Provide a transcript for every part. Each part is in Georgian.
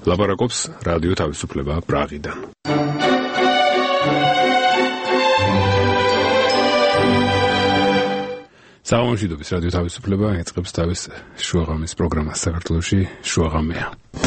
ლაპარაკობს რადიო თავისუფლება პრაღიდან. საომშვიდობის რადიო თავისუფლება ეწყებს თავის შუაღამის პროგრამას საქართველოში შუაღამეა.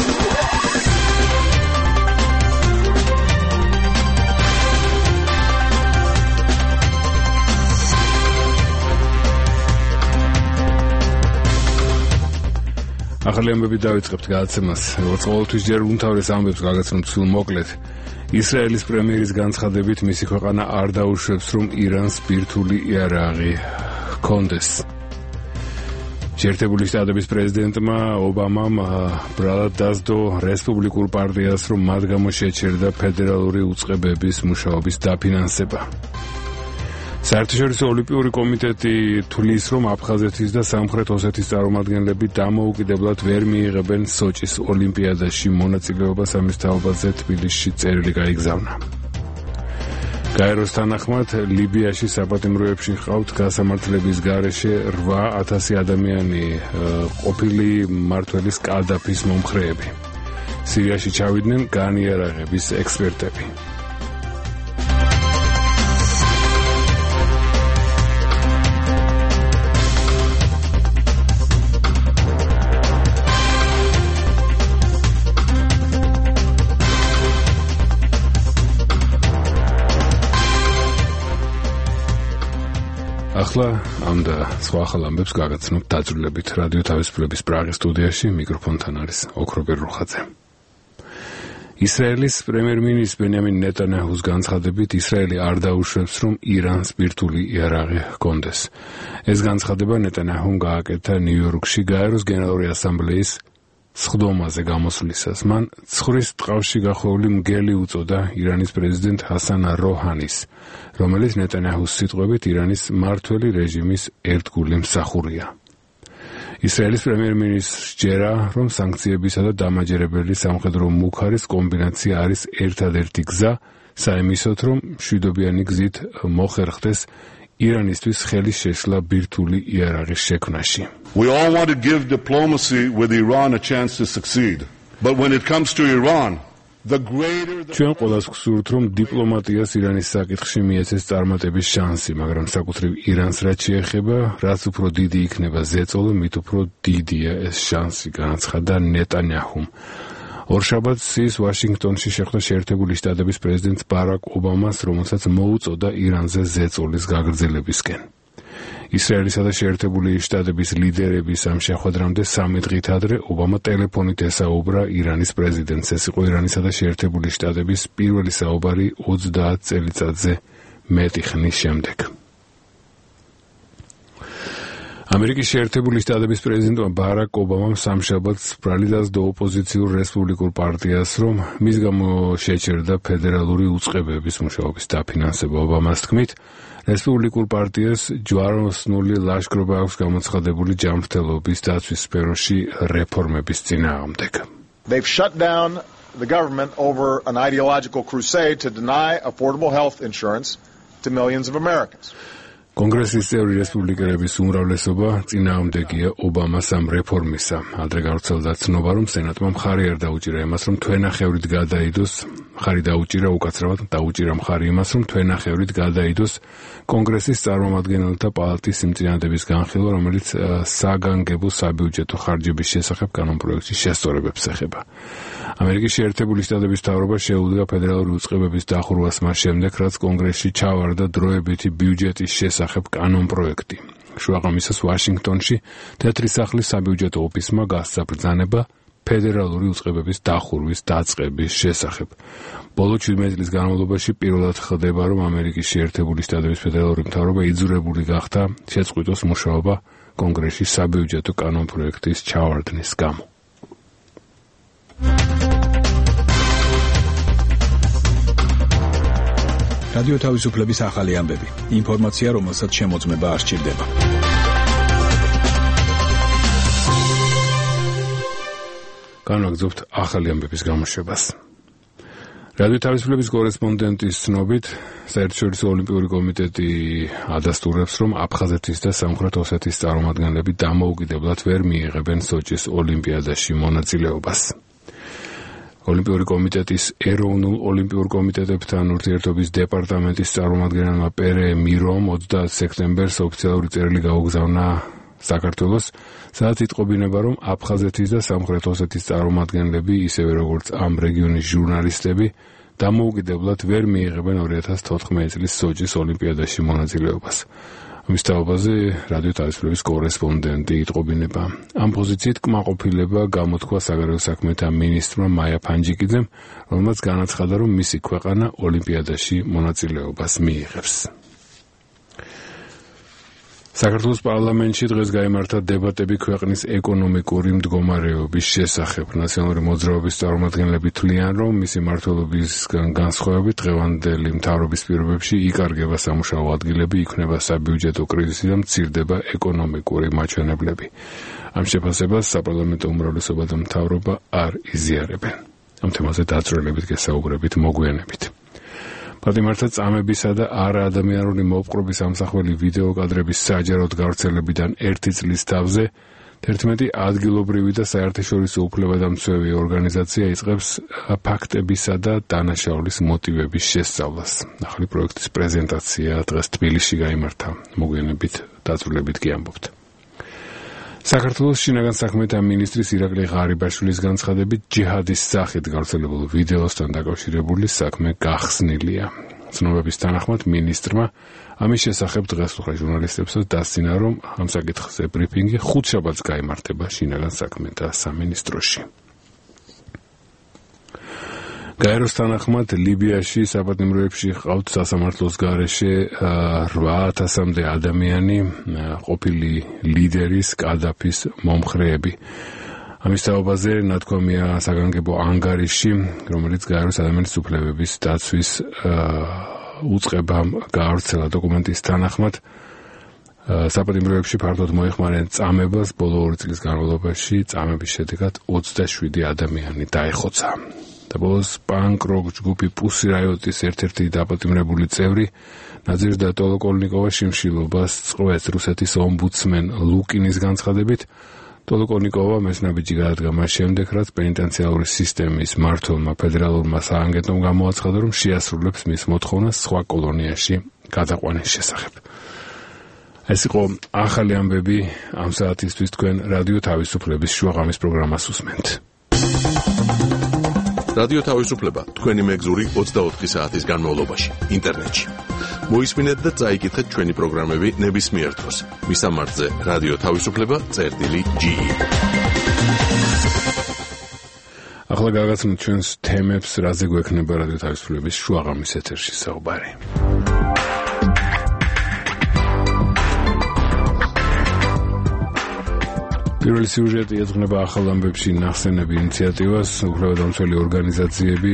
ახალი ამბები დავიწყებთ გადაცემას. როგორც ყოველთვის ჯერ უმთავრეს ამბებს გაგაცნობთ სულ მოკლედ. ისრაელის პრემიერის განცხადებით მისი ქვეყანა არ დაუშვებს, რომ ირანს ბირთვული იარაღი ჰქონდეს. შეერთებული შტატების პრეზიდენტმა ობამამ ბრალად დასდო რესპუბლიკურ პარტიას, რომ მათ გამო შეჩერდა ფედერალური უწყებების მუშაობის დაფინანსება. საერთაშორისო ოლიმპიური კომიტეტი თვლის, რომ აფხაზეთის და სამხრეთ ოსეთის წარმომადგენლები დამოუკიდებლად ვერ მიიღებენ სოჭის ოლიმპიადაში მონაწილეობას. ამის თაობაზე თბილისში წერილი გაიგზავნა. გაეროს თანახმად ლიბიაში საპატიმროებში ჰყავთ გასამართლების გარეშე 8,000 ადამიანი ყოფილი მმართველის კადაფის მომხრეები. სირიაში ჩავიდნენ განიარაღების ექსპერტები. ახლა ამ და სხვა ახალ ამბებს გაგაცნობთ დაძრულებით რადიო თავისუფლების პრაღის სტუდიაში. მიკროფონთან არის ოქრობერ რუხაძე. ისრაელის პრემიერ-მინისტრის ბენიამინ ნეტანიაჰუს განცხადებით ისრაელი არ დაუშვებს, რომ ირანს ბირთვული იარაღი ჰქონდეს. ეს განცხადება ნეტანიაჰუმ გააკეთა ნიუ-იორკში გაეროს გენერალური ასამბლეის სხდომაზე გამოსვლისას. მან ცხრის ტყავში გახვეული მგელი უწოდა ირანის პრეზიდენტ ჰასან როჰანის, რომელიც ნეტანიაჰუს სიტყვებით ირანის მმართველი რეჟიმის ერთგული მსახურია. ისრაელის პრემიერ-მინისტრს ჯერა, რომ სანქციებისა და დამაჯერებელი სამხედრო მუქარის კომბინაცია არის ერთადერთი გზა საიმისოდ, რომ მშვიდობიანი გზით მოხერხდეს ირანისთვის ხელის შეშლა ბირთვული იარაღის შექმნაში. We all want to give diplomacy with Iran a chance to succeed. But when it comes to Iran, the greater the ჩვენ ყველას გვსურთ, რომ დიპლომატიას ირანის საკითხში მიეცეს წარმატების შანსი, მაგრამ საკუთრივ ირანს რაც შეეხება, რაც უფრო დიდი იქნება ზეწოლი, მით უფრო დიდია ეს შანსი, განაცხადა ნეტანიაჰუმ. ორშაბათს ის ვაშინგტონში შეხვდა შეერთებული შტატების პრეზიდენტ ბარაკ ობამას, რომელსაც მოუწოდა ირანზე ზეწოლის გაგრძელებისკენ. ისრაელისა და შეერთებული შტატების ლიდერების ამ შეხვედრამდე 3 დღით ადრე ობამა ტელეფონით ესაუბრა ირანის პრეზიდენტს. ეს იყო ირანისა და შეერთებული შტატების პირველი საუბარი 30 წელიწადზე მეტი ხნის შემდეგ. ამერიკის შეერთებული შტატების პრეზიდენტმა ბარაკ ობამამ სამშაბათს ბრალი დასდო ოპოზიციურ რესპუბლიკურ პარტიას, რომ მის გამო შეჩერდა ფედერალური უწყებების მუშაობის დაფინანსება. ობამას თქმით, რესპუბლიკურ პარტიას ჯვაროსნული ლაშქრობა აქვს გამოცხადებული ჯანმრთელობის დაცვის სფეროში რეფორმების წინააღმდეგ. They've shut down the government over an ideological crusade to deny affordable health insurance to millions of Americans. კონგრესის წევრი რესპუბლიკელების უმრავლესობა წინააღმდეგია ობამას ამ რეფორმისა. ადრე გავრცელდა ცნობა, რომ სენატმა მხარი არ დაუჭირა იმას, რომ თვენახევრით გადაიდოს, მხარი დაუჭირა უკაცრავად დაუჭირა მხარი იმას, რომ თვენახევრით გადაიდოს კონგრესის წარმომადგენელთა პალატის სიმწინადების განხილვა, რომელიც საგანგებო საბიუჯეტო ხარჯების შესახებ კანონპროექტში შესწორებებს ეხება. ამერიკის შეერთებული შტატების მთავრობა შეუდგა ფედერალური უწყებების დახურვას მას შემდეგ, რაც კონგრესში ჩავარდა დროებითი ბიუჯეტის შესახებ კანონპროექტი. შუაღამისას ვაშინგტონში თეთრი სახლის საბიუჯეტო ოფისმა გასცა ბრძანება ფედერალური უწყებების დახურვის დაწყების შესახებ. ბოლო 17 წლის განმავლობაში პირველად ხდება, რომ ამერიკის შეერთებული შტატების ფედერალური მთავრობა იძულებული გახდა შეწყვიტოს მუშაობა კონგრესში საბიუჯეტო კანონპროექტის ჩავარდნის გამო. რადიო თავისუფლების ახალი ამბები. ინფორმაცია, რომელსაც შემოწმება არ სჭირდება. განვაგრძობთ ახალი ამბების გამოშვებას. რადიო თავისუფლების კორესპონდენტის ცნობით, საერთაშორისო ოლიმპიური კომიტეტი ადასტურებს, რომ აფხაზეთის და სამხრეთ ოსეთის წარმომადგენლები დამოუკიდებლად ვერ მიიღებენ სოჭის ოლიმპიადაში მონაწილეობას. ოლიმპიური კომიტეტის ეროვნულ ოლიმპიურ კომიტეტებთან ურთიერთობის დეპარტამენტის წარმომადგენელმა პერე მირომ 30 სექტემბერს ოფიციალური წერილი გაუგზავნა საქართველოს, სადაც იტყობინება, რომ აფხაზეთის და სამხრეთ ოსეთის წარმომადგენლები, ისევე როგორც ამ რეგიონის ჟურნალისტები, დამოუკიდებლად ვერ მიიღებენ 2014 წლის სოჭის ოლიმპიადაში მონაწილეობას. ამის თაობაზე რადიო თავისუფლების კორესპონდენტი იტყობინება. ამ პოზიციით კმაყოფილება გამოთქვა საგარეო საქმეთა მინისტრმა მაია ფანჯიკიძემ, რომელმაც განაცხადა, რომ მისი ქვეყანა ოლიმპიადაში მონაწილეობას მიიღებს. საქართველოს პარლამენტში დღეს გაიმართა დებატები ქვეყნის ეკონომიკური მდგომარეობის შესახებ. ნაციონალური მოძრაობის წარმომადგენლები თვლიან, რომ მისი მმართველობისგან განსხვავებით დღევანდელი მთავრობის პირობებში იკარგება სამუშაო ადგილები, იქმნება საბიუჯეტო კრიზისი და მცირდება ეკონომიკური მაჩვენებლები. ამ შეფასებას საპარლამენტო უმრავლესობა და მთავრობა არ იზიარებენ. ამ თემაზე დაწვრილებით გესაუბრებით მოგვიანებით. პატიმართა წამებისა და არაადამიანური მოპყრობის ამსახველი ვიდეო კადრების საჯაროდ გავრცელებიდან 1 წლის თავზე 11 ადგილობრივი და საერთაშორისო უფლებადამცველი ორგანიზაცია იწყებს ფაქტებისა და დანაშაულის მოტივების შესწავლას. ახალი პროექტის პრეზენტაცია დღეს თბილისში გაიმართა. მოგვიანებით დაწვრილებით გიამბობთ. საქართველოს შინაგან საქმეთა მინისტრის ირაკლი ღარიბაშვილის განცხადებით ჯიჰადის სახით გავრცელებულ ვიდეოსთან დაკავშირებული საქმე გახსნილია. ცნობების თანახმად მინისტრმა ამის შესახებ დღეს უთხრა ჟურნალისტებსაც დასცინა, რომ ამ საკითხზე ბრიფინგი ხუთშაბათს გაიმართება შინაგან საქმეთა სამინისტროში. გაეროს თანახმად ლიბიაში საპატიმროებში ჰყავთ სასამართლოს გარეშე 8000-მდე ადამიანი ყოფილი ლიდერის კადაფის მომხრეები. ამის თაობაზე ნათქვამია საგანგებო ანგარიში, რომელიც გაეროს ადამიანის უფლებების დაცვის უწყებამ გაავრცელა. დოკუმენტის თანახმად საპატიმროებში ფართოდ მოიხმარენ წამებას, ბოლო 2 წლის განმავლობაში წამების შედეგად 27 ადამიანი დაეხოცა. და ბოლოს პანკ-როკ ჯგუფი პუსი რაიოტის ერთ-ერთი დაპატიმრებული წევრი ნაძირდა ტოლოკოლნიკოვა შიმშილობას წყვეს. რუსეთის ომბუდსმენ ლუკინის განცხადებით, ტოლოკოლნიკოვა მესნაბიჯი გადადგა მას შემდეგ, რაც პენიტენციარული სისტემის მმართველმა ფედერალურმა სააგენტომ გამოაცხადა, რომ შეასრულებს მის მოთხოვნას სხვა კოლონიაში გადაყვანის შესახებ. ეს იყო ახალი ამბები ამ საათისთვის. თქვენ რადიო თავისუფლების შუაღამის პროგრამას უსმენთ. რადიო თავისუფლება თქვენი მეგზური 24 საათის განმავლობაში ინტერნეტში. მოისმინეთ და წაიკითხეთ ჩვენი პროგრამები ნებისმიერ დროს. მისამართზე რადიო თავისუფლება.ge. ახლა გავაგზავნოთ ჩვენს თემებს, რაზე გვექნება რადიო თავისუფლების შუაღამის ეთერში საუბარი. პირველი სიუჟეტი ეძღვნება ახალ ამბებში ნახსენები ინიციატივას. უფლებადამცველი ორგანიზაციები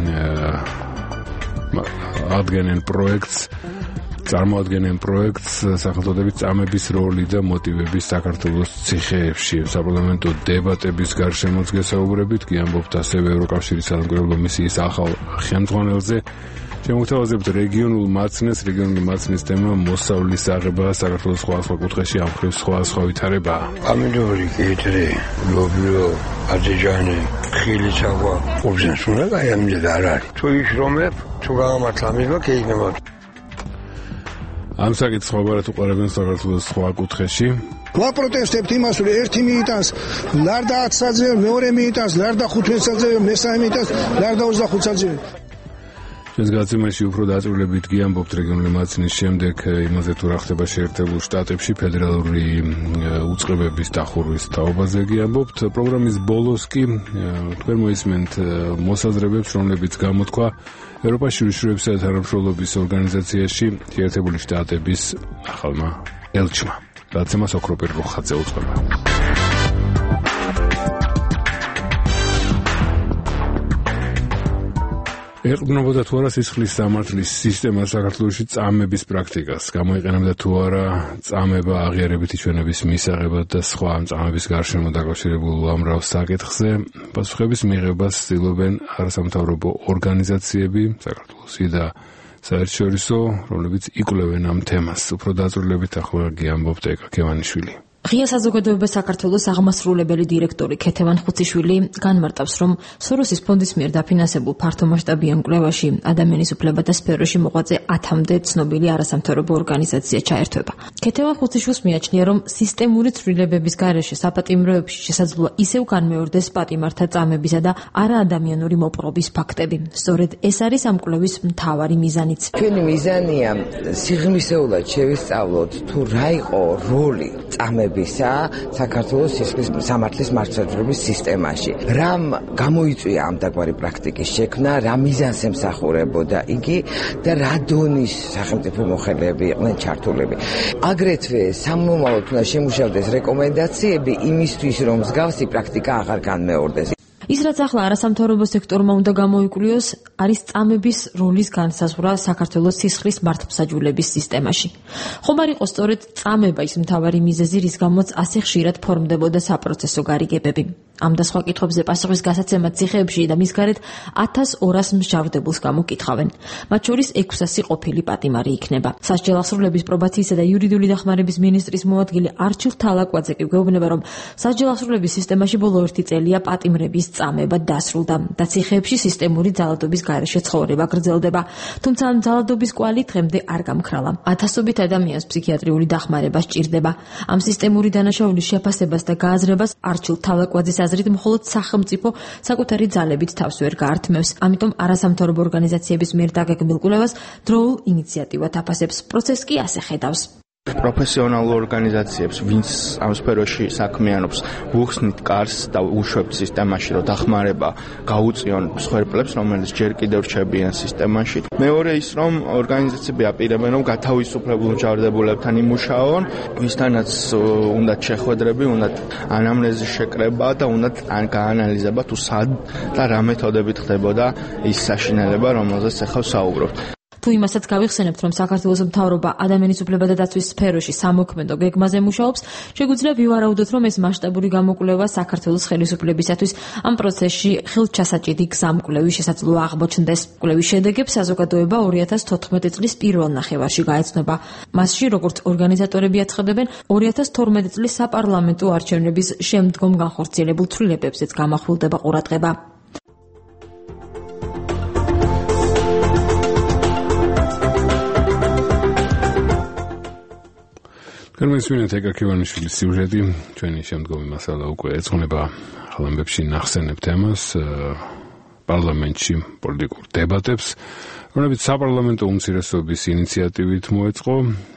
წარმოადგენენ პროექტს სახელწოდებით წამების როლი და მოტივები საქართველოს ციხეებში. საპარლამენტო დებატების გარშემოც გესაუბრებით, გიამბობთ ასევე ევროკავშირის სამგრელო მისიის ახალ ხელმძღვანელზე. შემოგთავაზებთ რეგიონული მაცნის თემა მოსავლის აღება საქართველოს სხვადასხვა კუთხეში ამ მხრივ სხვადასხვა ვითარებაა. Pomidori, კიტრი, ლობიო, აძეჯანი, ხილი ჩაგვა, უბზენსუნა გაიამჯერ არ არის. თუ იშრომებ, თუ გამართლა მიზმა ქეიგნება. ამ საკითხს ხوارად უყურებენ საქართველოს სხვა კუთხეში. ვაპროტესტებთ იმას, რომ ერთი მიიტანს ლარდა 10 საათზე, მეორე მიიტანს ლარდა 15 საათზე, მესამე მიიტანს ლარდა 25 საათზე. ეს გაცემაში უფრო დაწვრილებით გიამბობთ რეგიონული მაცნის შემდეგ იმაზე თუ რა ხდება შეერთებულ შტატებში ფედერალური უწყებების დახურვის თაობაზე გიამბობთ. პროგრამის ბოლოს კი თქვენ მოისმენთ მოსაზრებებს, რომლებიც გამოთქვა ევროპაში უშუალოებისა და თანამშრომლობის ორგანიზაციაში შეერთებული შტატების ახალმა ელჩმა. გაცემას ოქროპირ რუხაძე უწყება. ეყრდნობოდა თუ არა სისხლის სამართლის სისტემა საქართველოში წამების პრაქტიკას, გამოიყენებდა თუ არა წამება აღიარებითი ჩვენების მისაღებად და სხვა ამ წამების გარშემო დაკავშირებულ უამრავ საკითხზე პასუხების მიღებას ცდილობენ არასამთავრობო ორგანიზაციები საქართველოსი და საერთაშორისო, რომლებიც იკვლევენ ამ თემას. უფრო დაწვრილებით ახლა გიამბობთ ეკა ქევანიშვილი. ღია საზოგადოება საქართველოს აღმასრულებელი დირექტორი ქეთევან ხუციშვილი განმარტავს, რომ სოროსის ფონდის მიერ დაფინანსებულ ფართომასშტაბიან კვლევაში ადამიანის უფლებათა სფეროში მოღვაწე 10-მდე ცნობილი არასამთავრობო ორგანიზაცია ჩაერთვება. ქეთევან ხუციშვილს მიაჩნია, რომ სისტემური ცვლილებების გარეშე საპატიმროებში შესაძლოა ისევ განმეორდეს პატიმართა წამებისა და არაადამიანური მოპყრობის ფაქტები. სწორედ ეს არის ამ კვლევის მთავარი მიზანიც. ჩვენი მიზანია სიღრმისეულად შევისწავლოთ თუ რა იყო როლი წამებისა საქართველოს სისხლის სამართლის მართლმსაჯულების სისტემაში. რამ გამოიწვია ამ დაგვარი პრაქტიკის შექმნა, რა მიზანს ემსახურებოდა იგი და რა დონის სახელმწიფო მოხელეები იყვნენ ჩართულები. აგრეთვე სამომავლოდ უნდა შემუშავდეს რეკომენდაციები იმისთვის, რომ მსგავსი პრაქტიკა აღარ განმეორდეს. ის რაც ახლა არასამთავრობო სექტორმა უნდა გამოიკვლიოს, არის წამების როლის განსაზღვრა საქართველოს სისხლის მართლმსაჯულების სისტემაში. ხომ არ იყო სწორედ წამება ის მთავარი მიზეზი, რის გამოც ასე ხშირად ფორმდებოდა საპროცესო გარიგებები. ამ და სხვა კითხვებზე პასუხის გასაცემად ციხეებში და მის გარეთ 1200 მსჯავრდებულს გამოკითხავენ. მათ შორის 600 ყოფილი პატიმარი იქნება. სასჯელ აღსრულების პრობაციისა და იურიდიული დახმარების მინისტრის მოადგილე არჩილ თალაკვაძე კი გვეუბნება, რომ სასჯელ აღსრულების სისტემაში ბოლო 1 წელია პატიმრების წამება დასრულდა და ციხეებში სისტემური ძალადობის გარეშე ცხოვრება გრძელდება. თუმცა ამ ძალადობის კვალი დღემდე არ გამქრალა. ათასობით ადამიანს ფსიქიატრიული დახმარება სჭირდება. ამ სისტემური დანაშაულის შეფასებას და გააზრებას არჩილ თალაკვაძის აზრით მხოლოდ სახელმწიფო საკუთარი ძალებით თავს ვერ გაართმევს. ამიტომ არასამთავრობო ორგანიზაციების მიერ დაგეგმილ კვლევას დროულ ინიციატივად აფასებს. პროცესს კი ასე ხედავს. პროფესიონალურ ორგანიზაციებს, ვინც ამ სფეროში საქმიანობს, უხსნით კარს და უშვებთ სისტემაში, რომ დახმარება გაუწიონ მსხვერპლებს, რომელიც ჯერ კიდევ რჩებიან სისტემაში. მეორე ის, რომ ორგანიზაციები აპირებენ, რომ გათავისუფლებულ მსჯავრდებულებთან იმუშაონ, ვისთანაც უნდათ შეხვედრები, უნდათ ანამნეზის შეკრება და უნდათ გაანალიზება თუ სად და რა მეთოდებით ხდებოდა ის საშინელება, რომელზეც ახლა ვსაუბრობთ. თუ იმასაც გავიხსენებთ, რომ საქართველოს მთავრობა ადამიანის უფლებათა დაცვის სფეროში სამოქმედო გეგმაზე მუშაობს, შეგვიძლია ვივარაუდოთ, რომ ეს მასშტაბური გამოკვლევა საქართველოს ხელისუფლებისათვის ამ პროცესში ხელჩასაჭირი გზამკვლევი შესაძლოა აღმოჩნდეს. კვლევის შედეგებს საზოგადოება 2014 წლის პირველ ნახევარში გაეცნობა. მასში, როგორც ორგანიზატორები აცხადებენ, 2012 წლის საპარლამენტო არჩევნების შემდგომ განხორციელებულ ცვლილებებზეც გამახვილდება ყურადღება. გერმანიის ეკაკივანიშვილის სიუჟეტი, ჩვენი შემდგომი მასალა უკვე ეძღვნება ხალხებში ნახსენებ თემას პარლამენტში პოლიტიკურ დებატებს, რომლებიც საპარლამენტო უმცირესობის ინიციატივით მოეწყო.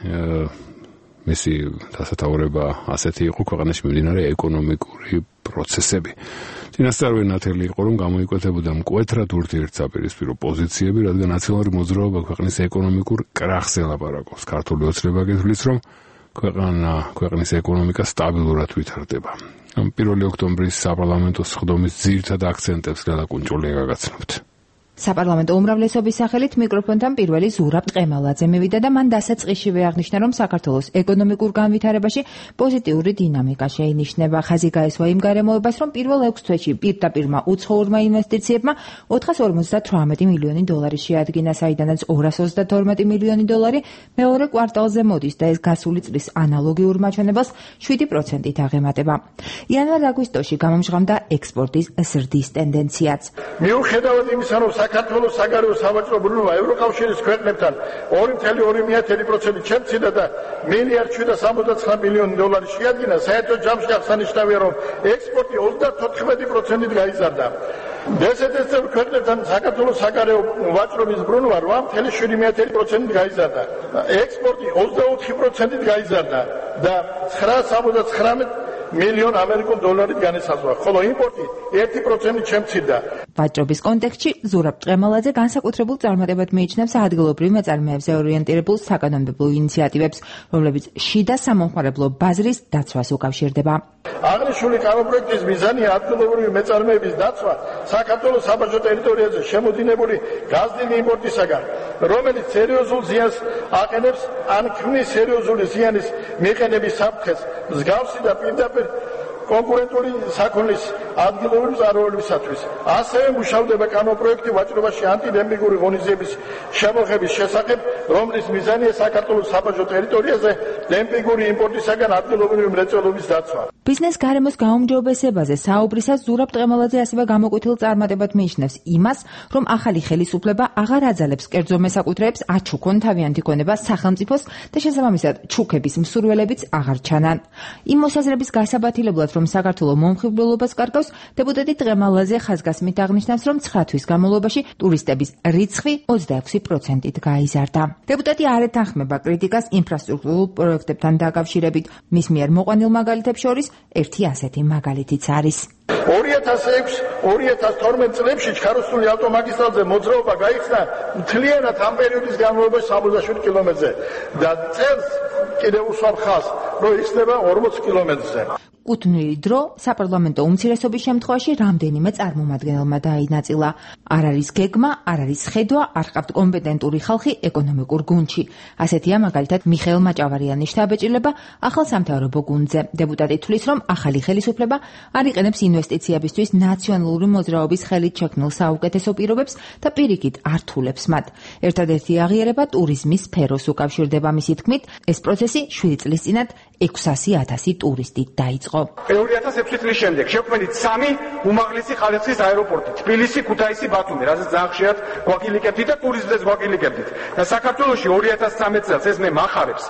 მისი დასათაურება ასეთი იყო: ქვეყანაში მიმდინარე ეკონომიკური პროცესები. წინასწარ ნათელი იყო, რომ გამოიკვეთებოდა მკვეთრად ურთიერთსაპირისპირო პოზიციები, რადგან ნაციონალური მოძრაობა ქვეყნის ეკონომიკურ კრახს ელაპარაკობს. ქართული ოცნება გითვლის, რომ ქვეყნის ეკონომიკა სტაბილურად ვითარდება. 1 ოქტომბრის საპარლამენტო სხდომის ძირითად აქცენტებს გელაკუნჭულია გაგაცნობთ. საპარლამენტო უმრავლესობის სახელით მიკროფონთან პირველი ზურაბ ტყემალაძე მივიდა და მან დასაწყისშივე აღნიშნა, რომ საქართველოს ეკონომიკურ განვითარებაში პოზიტიური დინამიკა შეინიშნება. ხაზი გაესვა იმ გარემოებას, რომ პირველ 6 თვეში პირდაპირმა უცხოურმა ინვესტიციებმა 458 მილიონი დოლარი შეადგინა, საიდანაც 232 მილიონი დოლარი მეორე კვარტალზე მოდის და ეს გასული წლის ანალოგიურ მაჩვენებელს 7%-ით აღემატება. იანვარ-აგვისტოში გამომჟღავდა ექსპორტის ზრდის ტენდენციაც. მიუხედავად იმისა, რომ საქართველოს საგარეო სავაჭრო ბრუნვა ევროკავშირის ქვეყნებთან 2.2% შემცირდა და 1.769 მილიონი დოლარი შეადგინა, საერთო ჯამში აღსანიშნავია, რომ ექსპორტი 34%-ით გაიზარდა. დსთ-ს წევრ ქვეყნებთან საქართველოს საგარეო ვაჭრობის ბრუნვა 8.7%-ით გაიზარდა. ექსპორტი 24%-ით გაიზარდა და 969 მილიონ ამერიკულ დოლარით განისაზღვრა, ხოლო იმპორტი 1%-ით შემცირდა. ვაჭრობის კონტექსტში ზურაბ ტყემალაძე განსაკუთრებულ წარმატებად მიიჩნევს ადგილობრივ მეწარმეებზე ორიენტირებულ საკანონმდებლო ინიციატივებს, რომლებიც შიდა სამომხმარებლო ბაზრის დაცვას უკავშირდება. აღნიშნული კანონპროექტის მიზანია ადგილობრივი მეწარმეების დაცვა საქართველოს საბაჟო ტერიტორიაზე შემოდინებული გაზრდილი იმპორტისაგან, რომელიც სერიოზულ ზიანს აყენებს ან ქმნის სერიოზული ზიანის მიყენების საფრთხეს, მსგავსი და პირდაპირ კონკურენტული საქონლის ადგილობრივი მწარმოებლებისათვის. ასევე მუშავდება კანონპროექტი ვაჭრობაში ანტიდემპინგური ღონისძიების შემოღების შესახებ, რომლის მიზანია საქართველოს საბაჟო ტერიტორიაზე დემპინგური იმპორტისაგან ადგილობრივი მრეწველობის დაცვა. ბიზნეს გარემოს გაუმჯობესებაზე საუბრისას ზურაბ ტყემალაძე ასევე გამოკუთილ წარმატებად მიიჩნევს იმას, რომ ახალი ხელისუფლება აღარ აძალებს კერძო მესაკუთრეებს აჩუქონ თავიანთი ქონება სახელმწიფოს და შესაბამისად ჩუქების მსურველებიც აღარ ჩანან. იმ მოსაზრების გასაბათილებლად, რომ საქართველოს მომხიბვლელობას კარგავს, დეპუტატი ტყემალაძე ხაზგასმით აღნიშნავს, რომ 9 თვის განმავლობაში ტურისტების რიცხვი 26%-ით გაიზარდა. დეპუტატი არ ეთანხმება კრიტიკას ინფრასტრუქტურულ პროექტებთან დაკავშირებით. მის მიერ მოყვანილ მაგალითებს შორის ერთი ასეთი მაგალითიც არის. 2006-2012 წლებში ჩხაროსული ავტომაგისტრალზე მოძრაობა გაიხსნა მთლიანად ამ პერიოდის განმავლობაში 67 კილომეტრზე და წელს კიდევ უსვამ ხაზს, რომ იქნება 40 კილომეტრზე. კუთვნილი დრო საპარლამენტო უმცირესობის შემთხვევაში რამდენიმე წარმომადგენელმა დაინაწილა. არ არის გეგმა, არ არის ხედვა, არ ყავთ კომპეტენტური ხალხი ეკონომიკურ გუნდში. ასეთია მაგალითად მიხეილ მაჭავარიანის შთაბეჭდილება ახალ სამთავრობო გუნდზე. დეპუტატი თვლის, რომ ახალი ხელისუფლება არ იყენებს ინვესტიციებისთვის ნაციონალური მოძრაობის ხელით შექმნილ საუკეთესო პირობებს და პირიქით არ თულებს მათ. ერთადერთი აღიარება ტურიზმის სფეროს უკავშირდება. მისი თქმით, ეს პროცესი 7 წლის წინათ 600,000 ტურისტით დაიწყო. 2006 წლის შემდეგ შევქმნით 3 უმაღლესი ხარისხის აეროპორტი: თბილისი, ქუთაისი, ბათუმი, რასაც ძალიან ხშირად გვაგილიკებდით და ტურიზმზეც გვაგილიკებდით. და საქართველოში 2013 წელს ეს მე მახარებს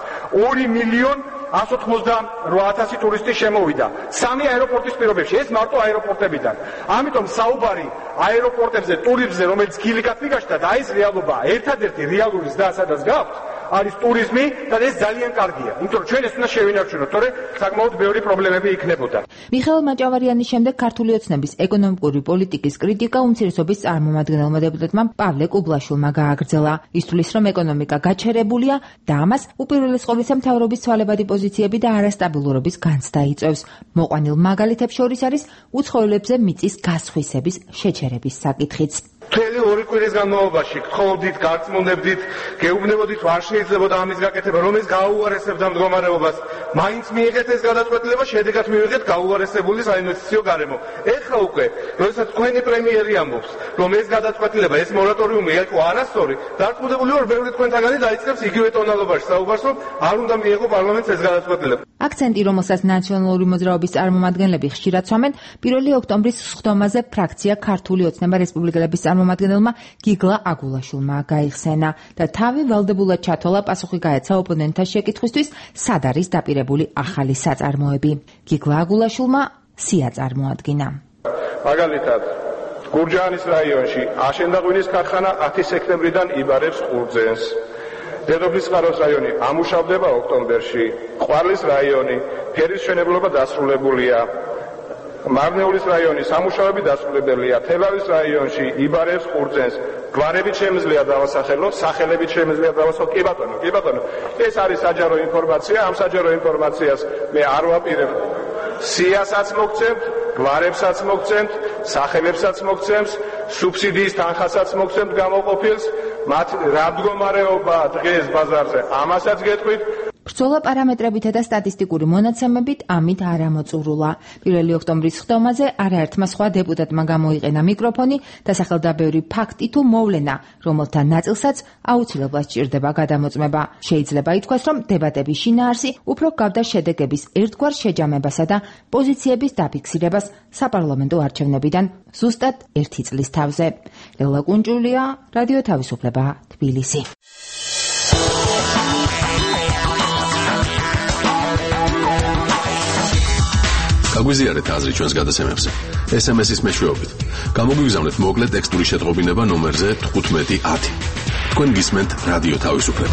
2,188,000 ტურისტი შემოვიდა 3 აეროპორტის პირობებში. ეს მარტო აეროპორტებიდან. ამიტომ საუბარი აეროპორტებზე, ტურიზმზე, რომელიც გილიკად მიგაშთა და ეს რეალობა, ერთადერთი რეალური ზრდა სადაც გაქვთ, არის ტურიზმი და ეს ძალიან კარგია. იმიტომ რომ ჩვენ ეს უნდა შევინარჩუნოთ, თორე საკმაოდ ბევრი პრობლემები იქნებოდა. მიხეილ მაჭავარიანის შემდეგ ქართული ოცნების ეკონომიკური პოლიტიკის კრიტიკა უმცირესობის წარმომადგენელმა დეპუტატმა პავლე კუბლაშვილმა გააგრძელა. ის თვლის, რომ ეკონომიკა გაჩერებულია და ამას უპირველეს ყოვლისა მთავრობის ცვალებადი პოზიციები და არასტაბილურობის განცდა იწვევს. მოყვანილ მაგალითებს შორის არის უცხოელებზე მიწის გასხვისების შეჩერების საკითხიც. მთელი 2 კვირის განმავლობაში გთხოვდით, გარწმუნებდით, გეუბნებოდით, არ შეიძლებოდა ამის გაკეთება, რომ ეს გაუარესებდა მდგომარეობას. მაინც მიიღეთ ეს გადაწყვეტილება, შედეგად მივიღეთ გაუარესებული საინვესტიციო გარემო. ეხლა უკვე, როდესაც თქვენი პრემიერი ამბობს, რომ ეს გადაწყვეტილება, ეს მორატორიუმი იყო არასწორი, დარწმუნებული ვარ, ბევრი თქვენთაგანი დაიწყებს იგივე ტონალობაში საუბარს, რომ არ უნდა მიეღო პარლამენტს ეს გადაწყვეტილება. აქცენტი, რომელსაც ნაციონალური მოძრაობის წარმომადგენლები ხშირად სვამენ, 1 ოქტომბრის სხდომაზე ფრაქცია ქართული ოცნება რესპუბლიკელების წარმომადგენელმა გიგლა აგულაშვილმა გაიხსენა და თავი ვალდებულად ჩათვალა პასუხი გაეცა ოპონენტთა შეკითხვისთვის, სად არის დაპირებული ახალი საწარმოები. გიგლა აგულაშვილმა სია წარმოადგინა. მაგალითად, გურჯაანის რაიონში აშენდაღვინის ქარხანა 10 სექტემბრიდან იბარებს ყურძენს. დედოფლისწყაროს რაიონი ამუშავდება ოქტომბერში. ყვარლის რაიონი ფერის მშენებლობა დასრულებულია. მარნეულის რაიონის სამუშაოები დასრულებელია. თებავის რაიონში იბარებს ყურძენს. გვარებით შემიძლია დავასახელო, სახელებით შემიძლია დავასახელო. კი ბატონო, ეს არის საჯარო ინფორმაცია. ამ საჯარო ინფორმაციას მე არ ვაპირებ. სიასაც მოგცემთ, გვარებსაც მოგცემთ, სახელებსაც მოგცემს, სუბსიდიის თანხასაც მოგცემთ გამოყოფილს, მათ რა მდგომარეობა დღეს ბაზარზე, ამასაც გეტყვით. ბრძოლა პარამეტრებითა და სტატისტიკური მონაცემებით ამით არ ამოწურულა. 1 ოქტომბრის სხდომაზე არაერთმა სხვა დეპუტატმა გამოიყენა მიკროფონი და სახელდა ბევრი ფაქტი თუ მოვლენა, რომელთა ნაწილსაც აუცილებლად სჭირდება გადამოწმება. შეიძლება ითქვას, რომ დებატების შინაარსი უფრო გავდა შედეგების ერთგვარ შეჯამებასა და პოზიციების დაფიქსირებას საპარლამენტო არჩევნებიდან ზუსტად 1 წლის თავზე. ლელა კუნჭულია, რადიო თავისუფლება, თბილისი. გაგვიზიარეთ აზრი ჩვენს გადაცემებზე. SMS-ის მეშვეობით. გამოგვიგზავნეთ მოკლე ტექსტური შეტყობინება ნომერზე 1510. თქვენ გისმენთ რადიო თავისუფლება.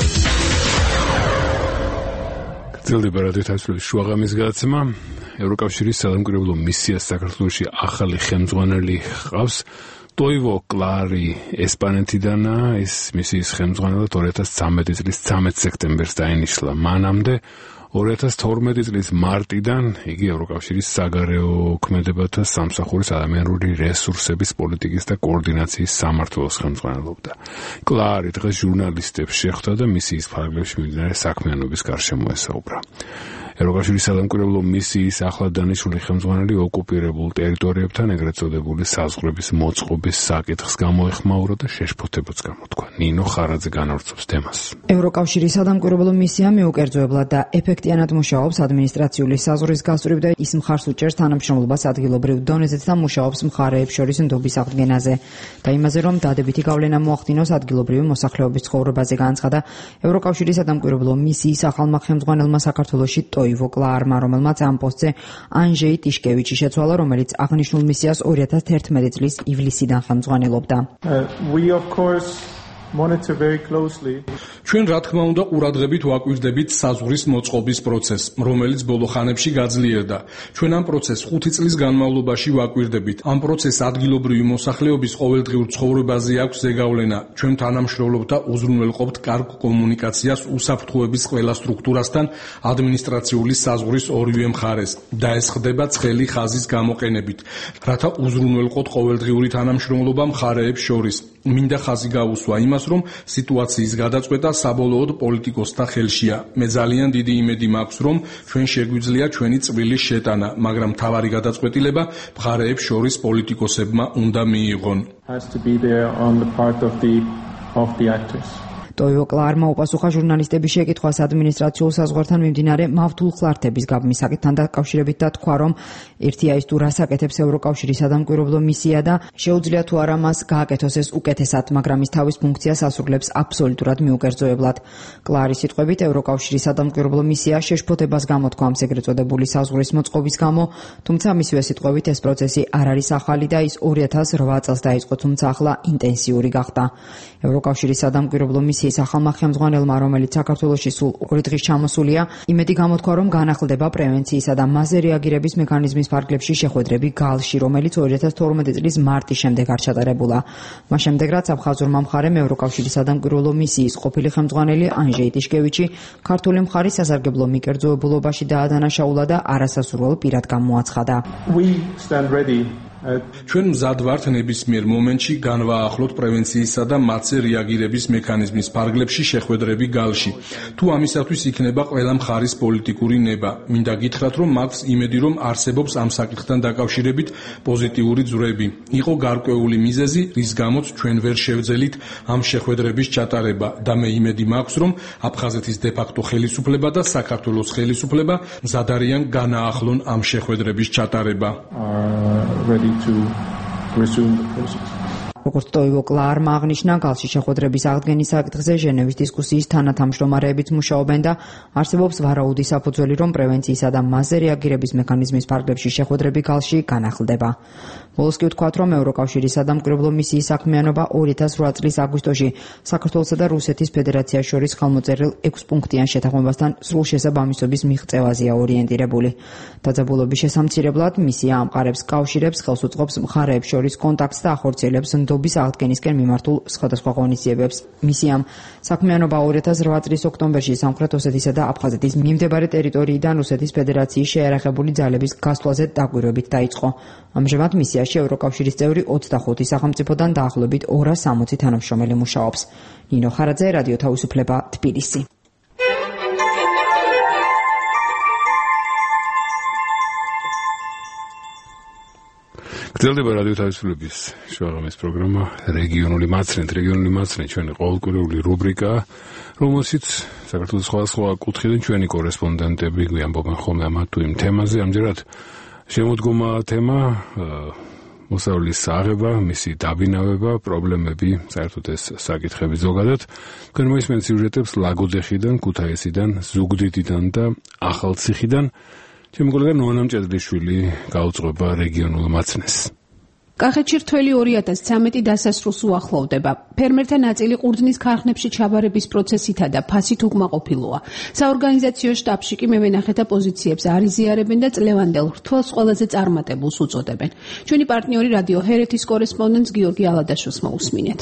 გრძელდება რადიო თავისუფლების შუაღამის გადაცემა. ევროკავშირის საგამკვირვებლო მისიას საქართველოში ახალი ხელმძღვანელი ჰყავს. ტოივო კლარი ესპანეთიდანაა, ეს მისიის ხელმძღვანელად 2013 წლის 13 სექტემბერს დაინიშნა. მანამდე 2012 წლის მარტიდან იგი ევროკავშირის საგარეო ქმედებათა სამსახურის ადამიანური რესურსების პოლიტიკის და კოორდინაციის სამმართველოს ხელმძღვანელობდა. კლარი დღეს ჟურნალისტებს შეხვდა და მისიის ფარგლებში მიმდინარე საქმიანობის გარშემო ესაუბრა. ევროკავშირის სადამკვირვებლო მისიის ახლად დანიშნული ხელმძღვანელი ოკუპირებულ ტერიტორიებთან ეგრეთ წოდებული საზღვრების მოწყობის საკითხს გამოეხმაურა და შეშფოთებაც გამოთქვა. ნინო ხარაძე განავრცობს თემას. ევროკავშირის სადამკვირვებლო მისია მიუკერძოებლად და ეფექტიანად მუშაობს ადმინისტრაციული საზღვრის გასწვრივ და ის მხარს უჭერს თანამშრომლობას ადგილობრივ დონეზეც და მუშაობს მხარეებს შორის ნდობის აღდგენაზე და იმაზე, რომ დადებითი გავლენა მოახდინოს ადგილობრივი მოსახლეობის ცხოვრებაზე, განაცხადა ევროკავშირის სადამკვირვებლო მისიის ახალმა ხელმძღვანელმა საქართველოში ტოივო კლარმა, რომელმაც ამ პოსტზე ანჟეი ტიშკევიჩი შეცვალა, რომელიც აღნიშნულ მისიას 2011 წლის ივლისიდან ხელმძღვანელობდა. ჩვენ რა თქმა უნდა ყურადღებით ვაკვირდებით საზღვრის მოწყობის პროცესს, რომელიც ბოლო ხანებში გაძლიერდა. ჩვენ ამ პროცესს 5 წლის განმავლობაში ვაკვირდებით. ამ პროცესს ადგილობრივი მოსახლეობის ყოველდღიურ ცხოვრებაზე აქვს ზეგავლენა. ჩვენ თანამშრომლობთ და უზრუნველყოფთ კარგ კომუნიკაციას უსაფრთხოების ყველა სტრუქტურასთან ადმინისტრაციული საზღვრის ორივე მხარეს და ეს ხდება ცხელი ხაზის გამოყენებით, რათა უზრუნველყოთ ყოველდღიური თანამშრომლობა მხარეებს შორის. მინდა ხაზი გაუსვა იმას, რომ სიტუაციის გადაწყვეტა საბოლოოდ პოლიტიკოსთა ხელშია. მე ძალიან დიდი იმედი მაქვს, რომ ჩვენ შეგვიძლია ჩვენი წვრილის შეტანა, მაგრამ მთავარი გადაწყვეტილება მხარეებს შორის პოლიტიკოსებმა უნდა მიიღონ. ტოივო კლარმა უპასუხა ჟურნალისტების შეკითხვას ადმინისტრაციულ საზღვართან მიმდინარე მავთულ ხლართების გაბმის საკითხთან დაკავშირებით და თქვა, რომ ერთია ის თუ რას აკეთებს ევროკავშირის სადამკვირვებლო მისია და შეუძლია თუ არა მას გააკეთოს ეს უკეთესად, მაგრამ ის თავის ფუნქციას ასრულებს აბსოლუტურად მიუკერძოებლად. კლარის სიტყვებით, ევროკავშირის სადამკვირვებლო მისია შეშფოთებას გამოთქვა ამ ეგრეთ წოდებული საზღვრის მოწყობის გამო, თუმცა მისივე სიტყვებით ეს პროცესი არ არის ახალი და ის 2008 წელს დაიწყო, თუმცა ახლა ინტენსიური გახდა. ევროკავშირის სადამკვირვებლო მისიის ახალმა ხელმძღვანელმა, რომელიც საქართველოში სულ 2 დღის ჩამოსულია, იმედი გამოთქვა, რომ განახლდება პრევენციისა და მასზე რეაგირების მექანიზმის ფარგლებში შეხვედრები გალში, რომელიც 2012 წლის მარტის შემდეგ არ ჩატარებულა. მას შემდეგ, რაც აფხაზურმა მხარემ ევროკავშირის სადამკვირვებლო მისიის ყოფილი ხელმძღვანელი ანჟეი ტიშკევიჩი ქართული მხარის სასარგებლო მიკერძოებულობაში დაადანაშაულა და არასასურველ პირად გამოაცხადა. ჩვენ მზად ვართ ნებისმიერ მომენტში განვაახლოთ პრევენციისა და მასზე რეაგირების მექანიზმის ფარგლებში შეხვედრები გალში. თუ ამისათვის იქნება ყველა მხარის პოლიტიკური ნება, მინდა გითხრათ, რომ მაქვს იმედი, რომ არსებობს ამ საკითხთან დაკავშირებით პოზიტიური ძვრები. იყო გარკვეული მიზეზი, რის გამოც ჩვენ ვერ შევძელით ამ შეხვედრების ჩატარება და მე იმედი მაქვს, რომ აფხაზეთის დე-ფაქტო ხელისუფლება და საქართველოს ხელისუფლება მზად არიან განაახლონ ამ შეხვედრების ჩატარება. როგორც ტოივო კლარმა აღნიშნა, გალში შეხვედრების აღდგენის საკითხზე ჟენევის დისკუსიის თანათამშრომარეებიც მუშაობენ და არსებობს ვარაუდი საფუძველი, რომ პრევენციისა და მასზე რეაგირების მექანიზმის ფარგლებში შეხვედრები გალში განახლდება. ბოლოს კი ვთქვათ, რომ ევროკავშირის სადამკვირვებლო მისიის საქმიანობა 2008 წლის აგვისტოში საქართველოსა და რუსეთის ფედერაციას შორის ხელმოწერილ 6 პუნქტიან შეთანხმებასთან სრულ შესაბამისობის მიღწევაზეა ორიენტირებული. დაძაბულობის შესამცირებლად მისია ამყარებს კავშირებს, ხელს უწყობს მხარეებს შორის კონტაქტს და ახორციელებს ნდობის აღდგენისკენ მიმართულ სხვადასხვა ღონისძიებებს. მისიამ საქმიანობა 2008 წლის ოქტომბერში სამხრეთ ოსეთისა და აფხაზეთის მიმდებარე ტერიტორიიდან რუსეთის ფედერაციის შეიარაღებული ძალების გასვლაზე დაკვირვებით დაიწყო. ამჟამად მისიაში ევროკავშირის წევრი 25 სახელმწიფოდან დაახლოებით 260 თანამშრომელი მუშაობს. ნინო ხარაძე, რადიო თავისუფლება, თბილისი. გრძელდება რადიო თავისუფლების შუაღამის პროგრამა რეგიონული მაცნე, ჩვენი ყოველკვირეული რუბრიკა, რომელშიც საქართველოს სხვადასხვა კუთხიდან ჩვენი კორესპონდენტები გვიამბობენ ხოლმე ამ თუ იმ თემაზე. ამჯერად შემოდგომა თემა მოსავლის აღება, მისი დაბინავება, პრობლემები, საერთოდ ეს საკითხები ზოგადად. თქვენ მოისმენთ სიუჟეტებს ლაგოდეხიდან, ქუთაისიდან, ზუგდიდიდან და ახალციხიდან. ჩემი კოლეგა ნონა მჭედლიშვილი გაუძღვება რეგიონულ მაცნეს. კახეთში რთველი 2013 დასასრულს უახლოვდება. ფერმერთა ნაწილი ყურძნის ქარხნებში ჩაბარების პროცესითა და ფასით უკმაყოფილოა. საორგანიზაციო შტაბში კი მევენახეთა პოზიციებს არ იზიარებენ და წლევანდელ რთველს ყველაზე წარმატებულს უწოდებენ. ჩვენი პარტნიორი რადიო ჰერეთის კორესპონდენტს გიორგი ალადაშვილს მოусმინეთ.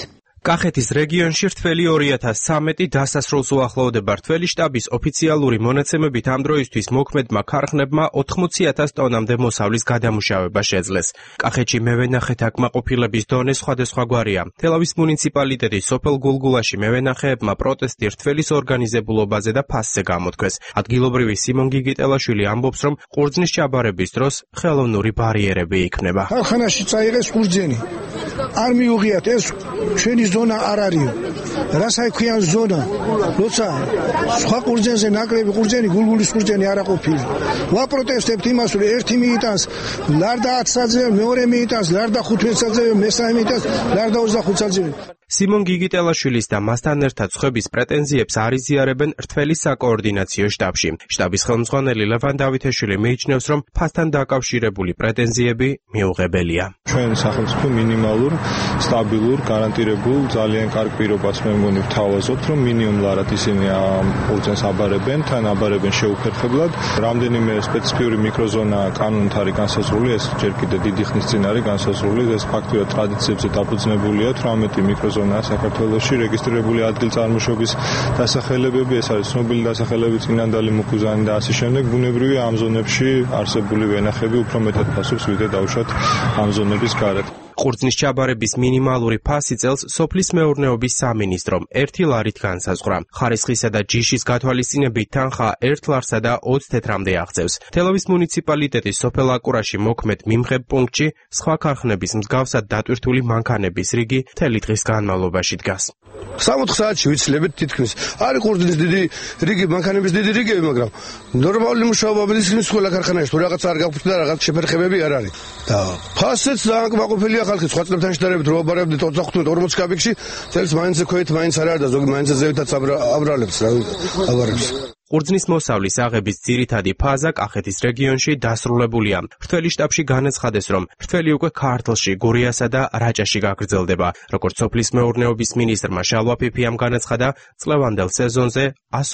კახეთის რეგიონში რთველი 2013 დასასრულს უახლოვდება. რთველი შტაბის ოფიციალური მონაცემებით ამ დროისთვის მოქმედმა ქარხნებმა 80,000 ტონამდე მოსავლის გადამუშავება შეძლეს. კახეთში მევენახეთა კმაყოფილების დონე სხვადასხვაგვარია. თელავის მუნიციპალიტეტის სოფელ გულგულაში მევენახეებმა პროტესტი რთველის ორგანიზებულობაზე და ფასზე გამოთქვეს. ადგილობრივი სიმონ გიგიტელაშვილი ამბობს, რომ ყურძნის ჩაბარების დროს ხელოვნური ბარიერები იქმნება. ქარხანაში წაიღეს ყურძენი. არ მიუღიათ ეს ჩვენი ზონა არ არის. რასაც ქვიან ზონა, როცა სხვა ყურძენზე ნაკლები ყურძენი, გულგულის ყურძენი არ აყოფილი. ვაპროტესტებთ იმას, რომ ერთი მიიტანს ლარდა 10 საათზე, მეორე მიიტანს ლარდა 15 საათზე, მესამე მიიტანს ლარდა 25 საათზე. სიმონ გიგიტელაშვილის და მასთან ერთად სხვების პრეტენზიებს არ იზიარებენ რთველის საკოორდინაციო შტაბში. შტაბის ხელმძღვანელი ლევან დავითაშვილი მიიჩნევს, რომ ფასთან დაკავშირებული პრეტენზიები მიუღებელია. ჩვენ სახელმწიფო მინიმალურ, სტაბილურ, გარანტირებულ, ძალიან კარგ პირობას მე მგონი ვთავაზობთ, რომ მინიმუმად ისინი ყურძენს აბარებენ, თან აბარებენ შეუფერხებლად. რამდენიმე სპეციფიური მიკროზონა კანონით არის განსაზღვრული, ეს ჯერ კიდევ დიდი ხნის წინ არის განსაზღვრული, ეს ფაქტობრივად ტრადიციებზე დაფუძნებულია, 18 მიკროზონა საქართველოში რეგისტრირებული ადგილწარმოშობის დასახელებები, ეს არის ცნობილი დასახელებები წინანდალი მუქუზანი და ასე შემდეგ. ბუნებრივია ამ ზონებში არსებული ვენახები უფრო მეტად ფასობს, ვიდრე დავუშვათ ამ ზონების გარეთ. ყურძნის ჩაბარების მინიმალური ფასი წელს სოფლის მეურნეობის სამინისტრომ 1 ლარით განსაზღვრა. ხარისხისა და ჯიშის გათვალისწინებით თანხა 1 ლარსა და 20 თეთრამდე აღწევს. თელავის მუნიციპალიტეტის სოფელ აკურაში მოქმედ მიმღებ პუნქტში სხვა ქარხნების მსგავსად დატვირთული მანქანების რიგი მთელი დღის განმავლობაში დგას. 60 საათში ვიცლებთ თითქმის. არის ყურძნის დიდი რიგი, მანქანების დიდი რიგები, მაგრამ ნორმალური მუშაობა ისინი ყველა ქარხანაში თუ რაღაც არ გაგვფრთხილდა, რაღაც შეფერხებები არ არის. და ფასეც დააკმაყოფილია ხალხი სხვა წლებთან შედარებით რო აბარებდით 45-40 კაპიკში, წელს მაინც ქვეით მაინც არ არის და ზოგი მაინც ზევითაც აბრალებს რა აბარებს. ყურძნის მოსავლის აღების ძირითადი ფაზა კახეთის რეგიონში დასრულებულია. რთველი შტაბში განაცხადეს, რომ რთველი უკვე ქართლში, გურიასა და რაჭაში გაგრძელდება. როგორც სოფლის მეურნეობის მინისტრმა შალვა ფიფიამ განაცხადა, წლევანდელ სეზონზე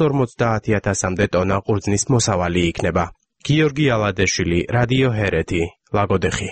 150,000-მდე ტონა ყურძნის მოსავალი იქნება. გიორგი ალადეშვილი, რადიო ჰერეთი, ლაგოდეხი.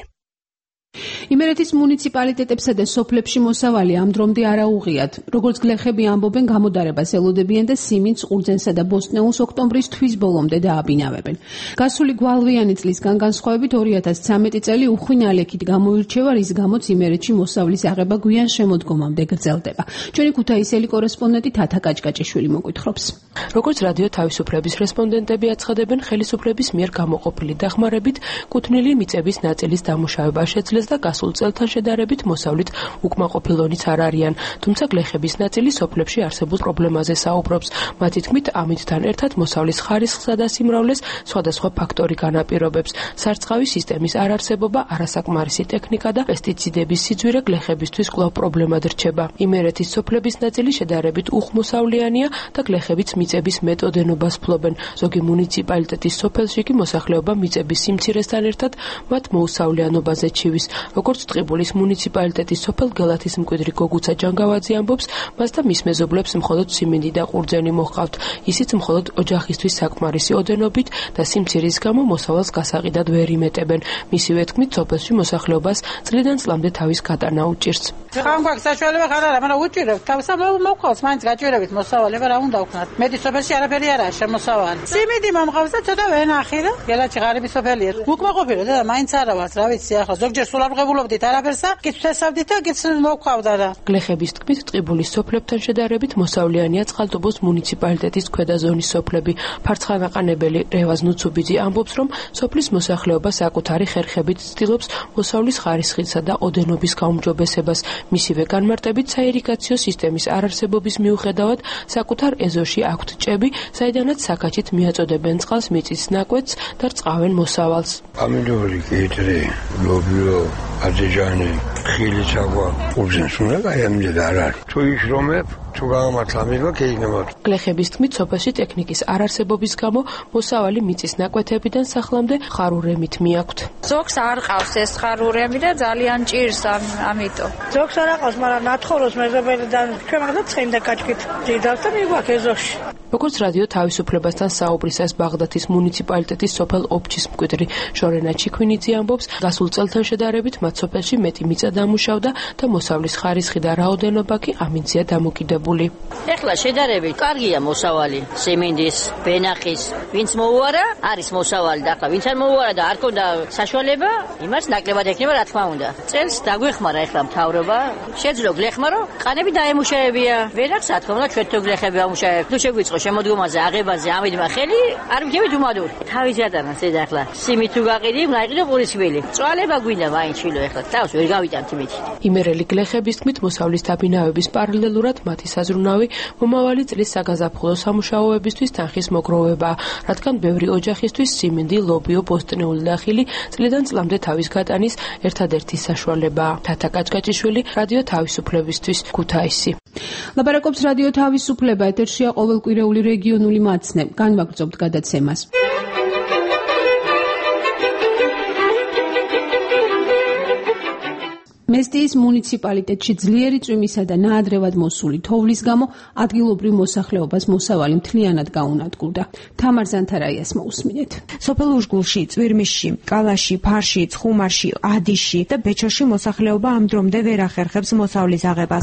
იმერეთის მუნიციპალიტეტებსა და სოფლებში მოსავალი ამ დრომდე არ აუღიათ. როგორც გლეხები ამბობენ, გამოდარებას ელოდებიან და სიმინდს, ყურძენსა და ბოსტნეულს ოქტომბრის თვის ბოლომდე დააბინავებენ. გასული გვალვიანი წლისგან განსხვავებით 2013 წელი უხვი ნალექით გამოირჩევა, რის გამოც იმერეთში მოსავლის აღება გვიან შემოდგომამდე გრძელდება. ჩვენი ქუთაისელი კორესპონდენტი თათა კაჭკაჭიშვილი მოგვითხრობს. როგორც რადიო თავისუფლების რესპონდენტები აცხადებენ, ხელისუფლების მიერ გამოყოფილი დახმარებით კუთვნილი მიწების ნაწილის დამუშავება შეძლეს და გასულ წელთან შედარებით მოსავლით უკმაყოფილონიც არ არიან, თუმცა გლეხების ნაწილი სოფლებში არსებულ პრობლემაზე საუბრობს. მათი თქმით, ამითთან ერთად მოსავლის ხარისხსა და სიმრავლეს სხვადასხვა ფაქტორი განაპირობებს. სარწყავი სისტემის არარსებობა, არასაკმარისი ტექნიკა და პესტიციდების სიძვირე გლეხებისთვის კვლავ პრობლემად რჩება. იმერეთის სოფლების ნაწილი შედარებით უხმოსავლიანია და გლეხებიც მიწების მეტოდენობას ფლობენ. ზოგი მუნიციპალიტეტის სოფელში კი მოსახლეობა მიწების სიმცირესთან ერთად მათ მოუსავლიანობაზე ჩივის. როგორც ტყიბულის მუნიციპალიტეტის სოფელ გელათის მკვიდრი გოგუცა ჯანგავაძე ამბობს, მას და მის მეზობლებს მხოლოდ სიმინდი და ყურძენი მოჰყავთ. ისიც მხოლოდ ოჯახისთვის საკმარისი ოდენობით და სიმცირის გამო მოსავალს გასაყიდად ვერ იმეტებენ. მისივე თქმით, სოფელში მოსახლეობას წლიდან წლამდე თავის გატანა უჭირს. ხან გვაქვს საშუალება ხარ არა, მაგრამ უჭირებთ. თავსაბლად მოყავს, მაინც გაჭირებით მოსავალი, რა უნდა ვქნათ. მეტი სოფელში არაფერი არაა შემოსავალი. სიმინდი მომყავს და ცოტა ვენახი და გელათში ღარიბი სოფელია. უკმაყოფილო და მაინც არა ვართ, რა ვიცი, ახლა ზოგჯერ სულ არ ვღებულობდით არაფერსა, კითხესავდით და კითხს მოყავდა რა. გლეხების თქმით, ტყიბულის სოფლებთან შედარებით მოსავლიანია წყალტუბოს მუნიციპალიტეტის ქვედა ზონის სოფლები. ფარცხანაყანებელი რევაზ ნუცუბიძე ამბობს, რომ სოფლის მოსახლეობა საკუთარი ხერხებით ცდილობს მოსავლის ხარისხისა და ოდენობის გაუმჯობესებას. მისივე განმარტებით საირიგაციო სისტემის არარსებობის მიუხედავად, საკუთარ ეზოში აქვთ ჭები, საიდანაც საქაჩით მიაწოდებენ წყალს მიწის ნაკვეთს და რწყავენ მოსავალს. ამიდორი კეთრი, ლობიო, აძეჯანი, ხილი ჩაგვა, ყურძენს უნდა გაიამჯერა არ არის. თუ იშრომებ, თუ გამართლა მიღო კეინებად. გლეხების თქმით, სოფელში ტექნიკის არარსებობის გამო მოსავალი მიწის ნაკვეთებიდან სახლამდე ხარურემით მიაქვთ. ზოგს არ ყავს ეს ხარურემი და ძალიან ჭირს ამიტომ. ზოგს არ ყავს, მაგრამ ნათხოვროს მეზობელიდან ჩვენ მაგდა ცხენდა კაჭკით დიდავს და მიგვაქვს ეზოში. როგორც რადიო თავისუფლებასთან საუბრისას ბაღდათის მუნიციპალიტეტის სოფელ ოფჩის მკვიდრი ჟორენა ჩიქვინიძე ამბობს, გასულ წელთან შედარებით მათ სოფელში მეტი მიწა დამუშავდა და მოსავლის ხარისხი და რაოდენობა კი ამინდია დამოკიდებული. ეხლა შედარებით კარგია მოსავალი სიმინდის, ბენახის, ვინც მოუარა, არის მოსავალი და ახლა ვინც არ მოუარა და არ ქონდა საშუალება, იმას ნაკლებად ექნება რა თქმა უნდა. წელს დაგვეხმარა ეხლა მთავრობა, შეძლო გლეხმარო, ყანები დაემუშავებია. ვერაც რა თქმა უნდა ჩვენ თუ გლეხები ამუშავებ, თუ შეგვიწყო შემოდგომაზე, აღებაზე, ამიდმა ხელი, არ ვიქნებით უმადური. თავის ატანას ედ ახლა. სიმი თუ გაყიდი, მაიყიდო ყურისვილი. წვალება გვინდა მაინც შილო ეხლა. თავს ვერ გავიტანთ იმით. იმერელი გლეხების თქმით, მოსავლის დაბინავების პარალელურად მათი საზრუნავი მომავალი წლის საგაზაფხულო სამუშაოებისთვის თანხის მოგროვება, რადგან ბევრი ოჯახისთვის სიმინდი, ლობიო, ბოსტნეული და ხილი წლიდან წლამდე თავის გატანის ერთადერთი საშუალებაა. თათა კაჭკაჭიშვილი, რადიო თავისუფლებისთვის, ქუთაისი. ლაპარაკობს რადიო თავისუფლება, ეთერშია ყოველკვირეული რეგიონული მაცნე. განვაგრძობთ გადაცემას. მესტიის მუნიციპალიტეტში ძლიერი წვიმისა და ნაადრევად მოსული თოვლის გამო ადგილობრივ მოსახლეობას მოსავალი მთლიანად გაუნადგურდა. თამარ ზანთარაიას მოусმინეთ. სოფელ უშგულში, წვირმისში, კალაში, ფარში, ცხუმარში, ადიში და ბეჩოში მოსახლეობა ამ დრომდე ვერ ახერხებს მოსავლის აღებას.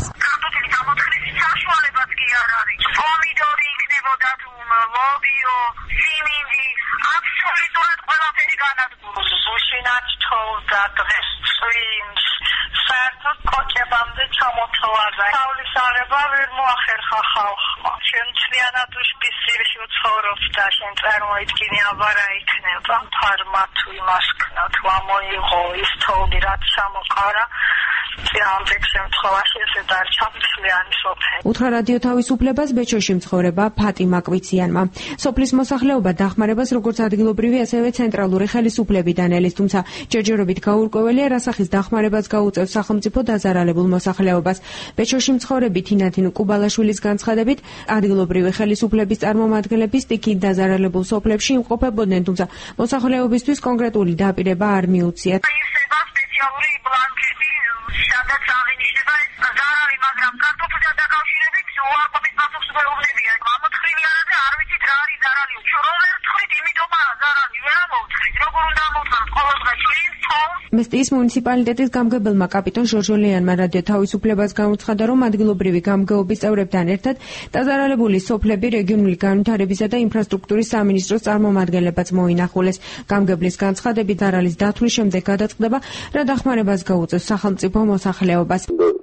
პომიდორი იქნებოდა თუ ლობიო, სიმინდი, აბსოლუტურად ყველაფერი განადგურდა. უშინაც თოვდა დღეს წვიმს. საერთოდ კოჭებამდე ჩამოთოვარდა. თავლის აღება ვერ მოახერხა ხალხმა. ჩვენ მთლიანად უშბისცირში ვცხოვრობთ და შენ წარმოიდგინე აბარა იქნება. ფარმა თუ იმას ქნა თუ ამოიღო ის თოვლი რაც ჩამოყარა. ამბեք შემთხვევაში ესე არ ჩამწლიანი სოფელი. უთხრა რადიო თავისუფლებას ბეჩოში მცხოვრება ფატიმა კვიციანმა. სოფლის მოსახლეობა დახმარებას როგორც ადგილობრივი, ასევე ცენტრალური ხელისუფლებიდან ელის, თუმცა ჯერჯერობით გაურკვეველია, რა სახის დახმარებას გაუწევს სახელმწიფო დაზარალებულ მოსახლეობას. ბეჩოში მცხოვრები თინათინ კუბალაშვილის განცხადებით, ადგილობრივი ხელისუფლების წარმომადგენლები სტიქით დაზარალებულ სოფლებში იმყოფებოდნენ, თუმცა მოსახლეობისთვის კონკრეტული დაპირება არ მიუციათ. სპეციალური ბლანკეტი სადაც აღინიშნება ეს ზარალი, მაგრამ კარტოფილთან დაკავშირებით უარყოფით პასუხისმგებლობებია. ამოთხრილი არაზე არ ვიცით რა არის ზარალი. რომ ვერ ვთხრით, იმიტომაა ზარალი, ვერ ამოვთხრით. როგორ უნდა ამოვთხრათ ყოველდღე ჭრის, თოვს. მესტიის მუნიციპალიტეტის გამგებელმა კაპიტან ჟორჟოლიანმა რადიო თავისუფლებას განუცხადა, რომ ადგილობრივი გამგეობის წევრებთან ერთად დაზარალებული სოფლები რეგიონული განვითარებისა და ინფრასტრუქტურის სამინისტროს წარმომადგენლებაც მოინახულეს. გამგებლის განცხადებით, ზარალის დათვლის შემდეგ გადაწყდება, რა დახმარებას გაუწევს სახელმწიფო მოსახლეობას.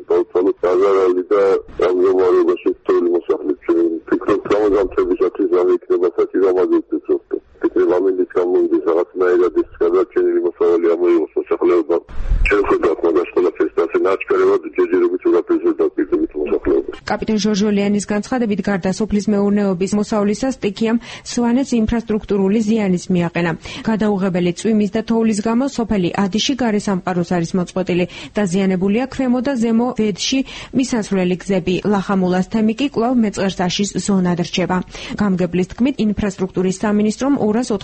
დაზარალი და გამგეობაში თოვლი მოსახლეობები ფიქრობთ, რომ გამწევისათვის რამე იქნება საჭიროებათვის სოფლი. ფიქრობ ამინდის გამოდის რაღაცნაირად ის გადარჩენილი მოსავალი ამოიღოს მოსახლეობა. ჩვენ ხედავთ მაგას ყველაფერს და ნაჩქარევად ჯერჯერობით უღაფესად დაპირდებით მოსახლეობას. კაპიტან ჟორჟოლიანის განცხადებით, გარდა სოფლის მეურნეობის მოსავლისა, სტიქიამ სვანეთს ინფრასტრუქტურული ზიანის მიაყენა. გადაუღებელი წვიმის და თოვლის გამო სოფელი ადიში გარესამყაროს არის მოწყვეტილი. დაზიანებულია ქვემო და ზემო ვედში მისასვლელი გზები. ლახამულას თემი კი კვლავ მეწყერსაშის ზონად რჩება. გამგებლის თქმით, ინფრასტრუქტურის სამინისტრომ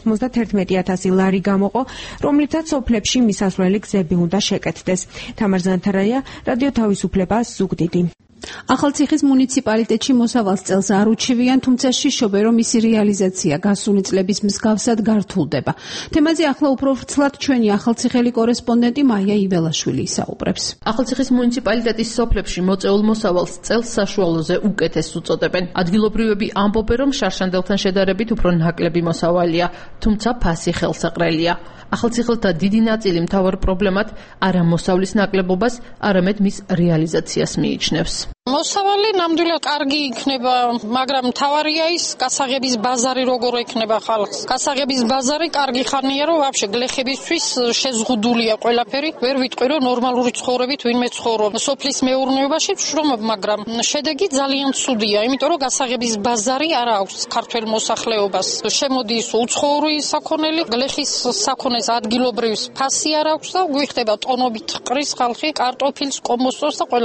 291,000 ლარი გამოყო, რომლითაც სოფლებში მისასვლელი გზები უნდა შეკეთდეს. თამარ ზანთარაია, რადიო თავისუფლება, ზუგდიდი. ახალციხის მუნიციპალიტეტში მოსავალს წელს არ უჩივიან, თუმცა შიშობენ, რომ მისი რეალიზაცია გასული წლების მსგავსად გართულდება. თემაზე ახლა უფრო ვრცლად ჩვენი ახალციხელი კორესპონდენტი მაია იბელაშვილი ისაუბრებს. ახალციხის მუნიციპალიტეტის სოფლებში მოწეულ მოსავალს წელს საშუალოზე უკეთესს უწოდებენ. ადგილობრივები ამბობენ, რომ შარშანდელთან შედარებით უფრო ნაკლები მოსავალია, თუმცა ფასი ხელსაყრელია. ახალციხელთა დიდი ნაწილი მთავარ პრობლემად არა მოსავლის ნაკლებობას, არამედ მის რეალიზაციას მიიჩნევს. მოსავალი ნამდვილად კარგი იქნება, მაგრამ მთავარია ის გასაღების ბაზარი როგორ ექნება ხალხს. გასაღების ბაზარი კარგი ხანია, რომ ვაფშე გლეხებისთვის შეზღუდულია ყველაფერი. ვერ ვიტყვი, რომ ნორმალური ცხოვრებით ვინმე ცხოვრობს. სოფლის მეურნეობაში ვშრომობ, მაგრამ შედეგი ძალიან ცუდია, იმიტომ რომ გასაღების ბაზარი არ აქვს ქართველ მოსახლეობას. შემოდის უცხოური საქონელი, გლეხის საქონელს ადგილობრივს ფასი არ აქვს და გვიხდება ტონობით ყრის ხალხი კარტოფილს, კომოსტოს და ყველაფერს.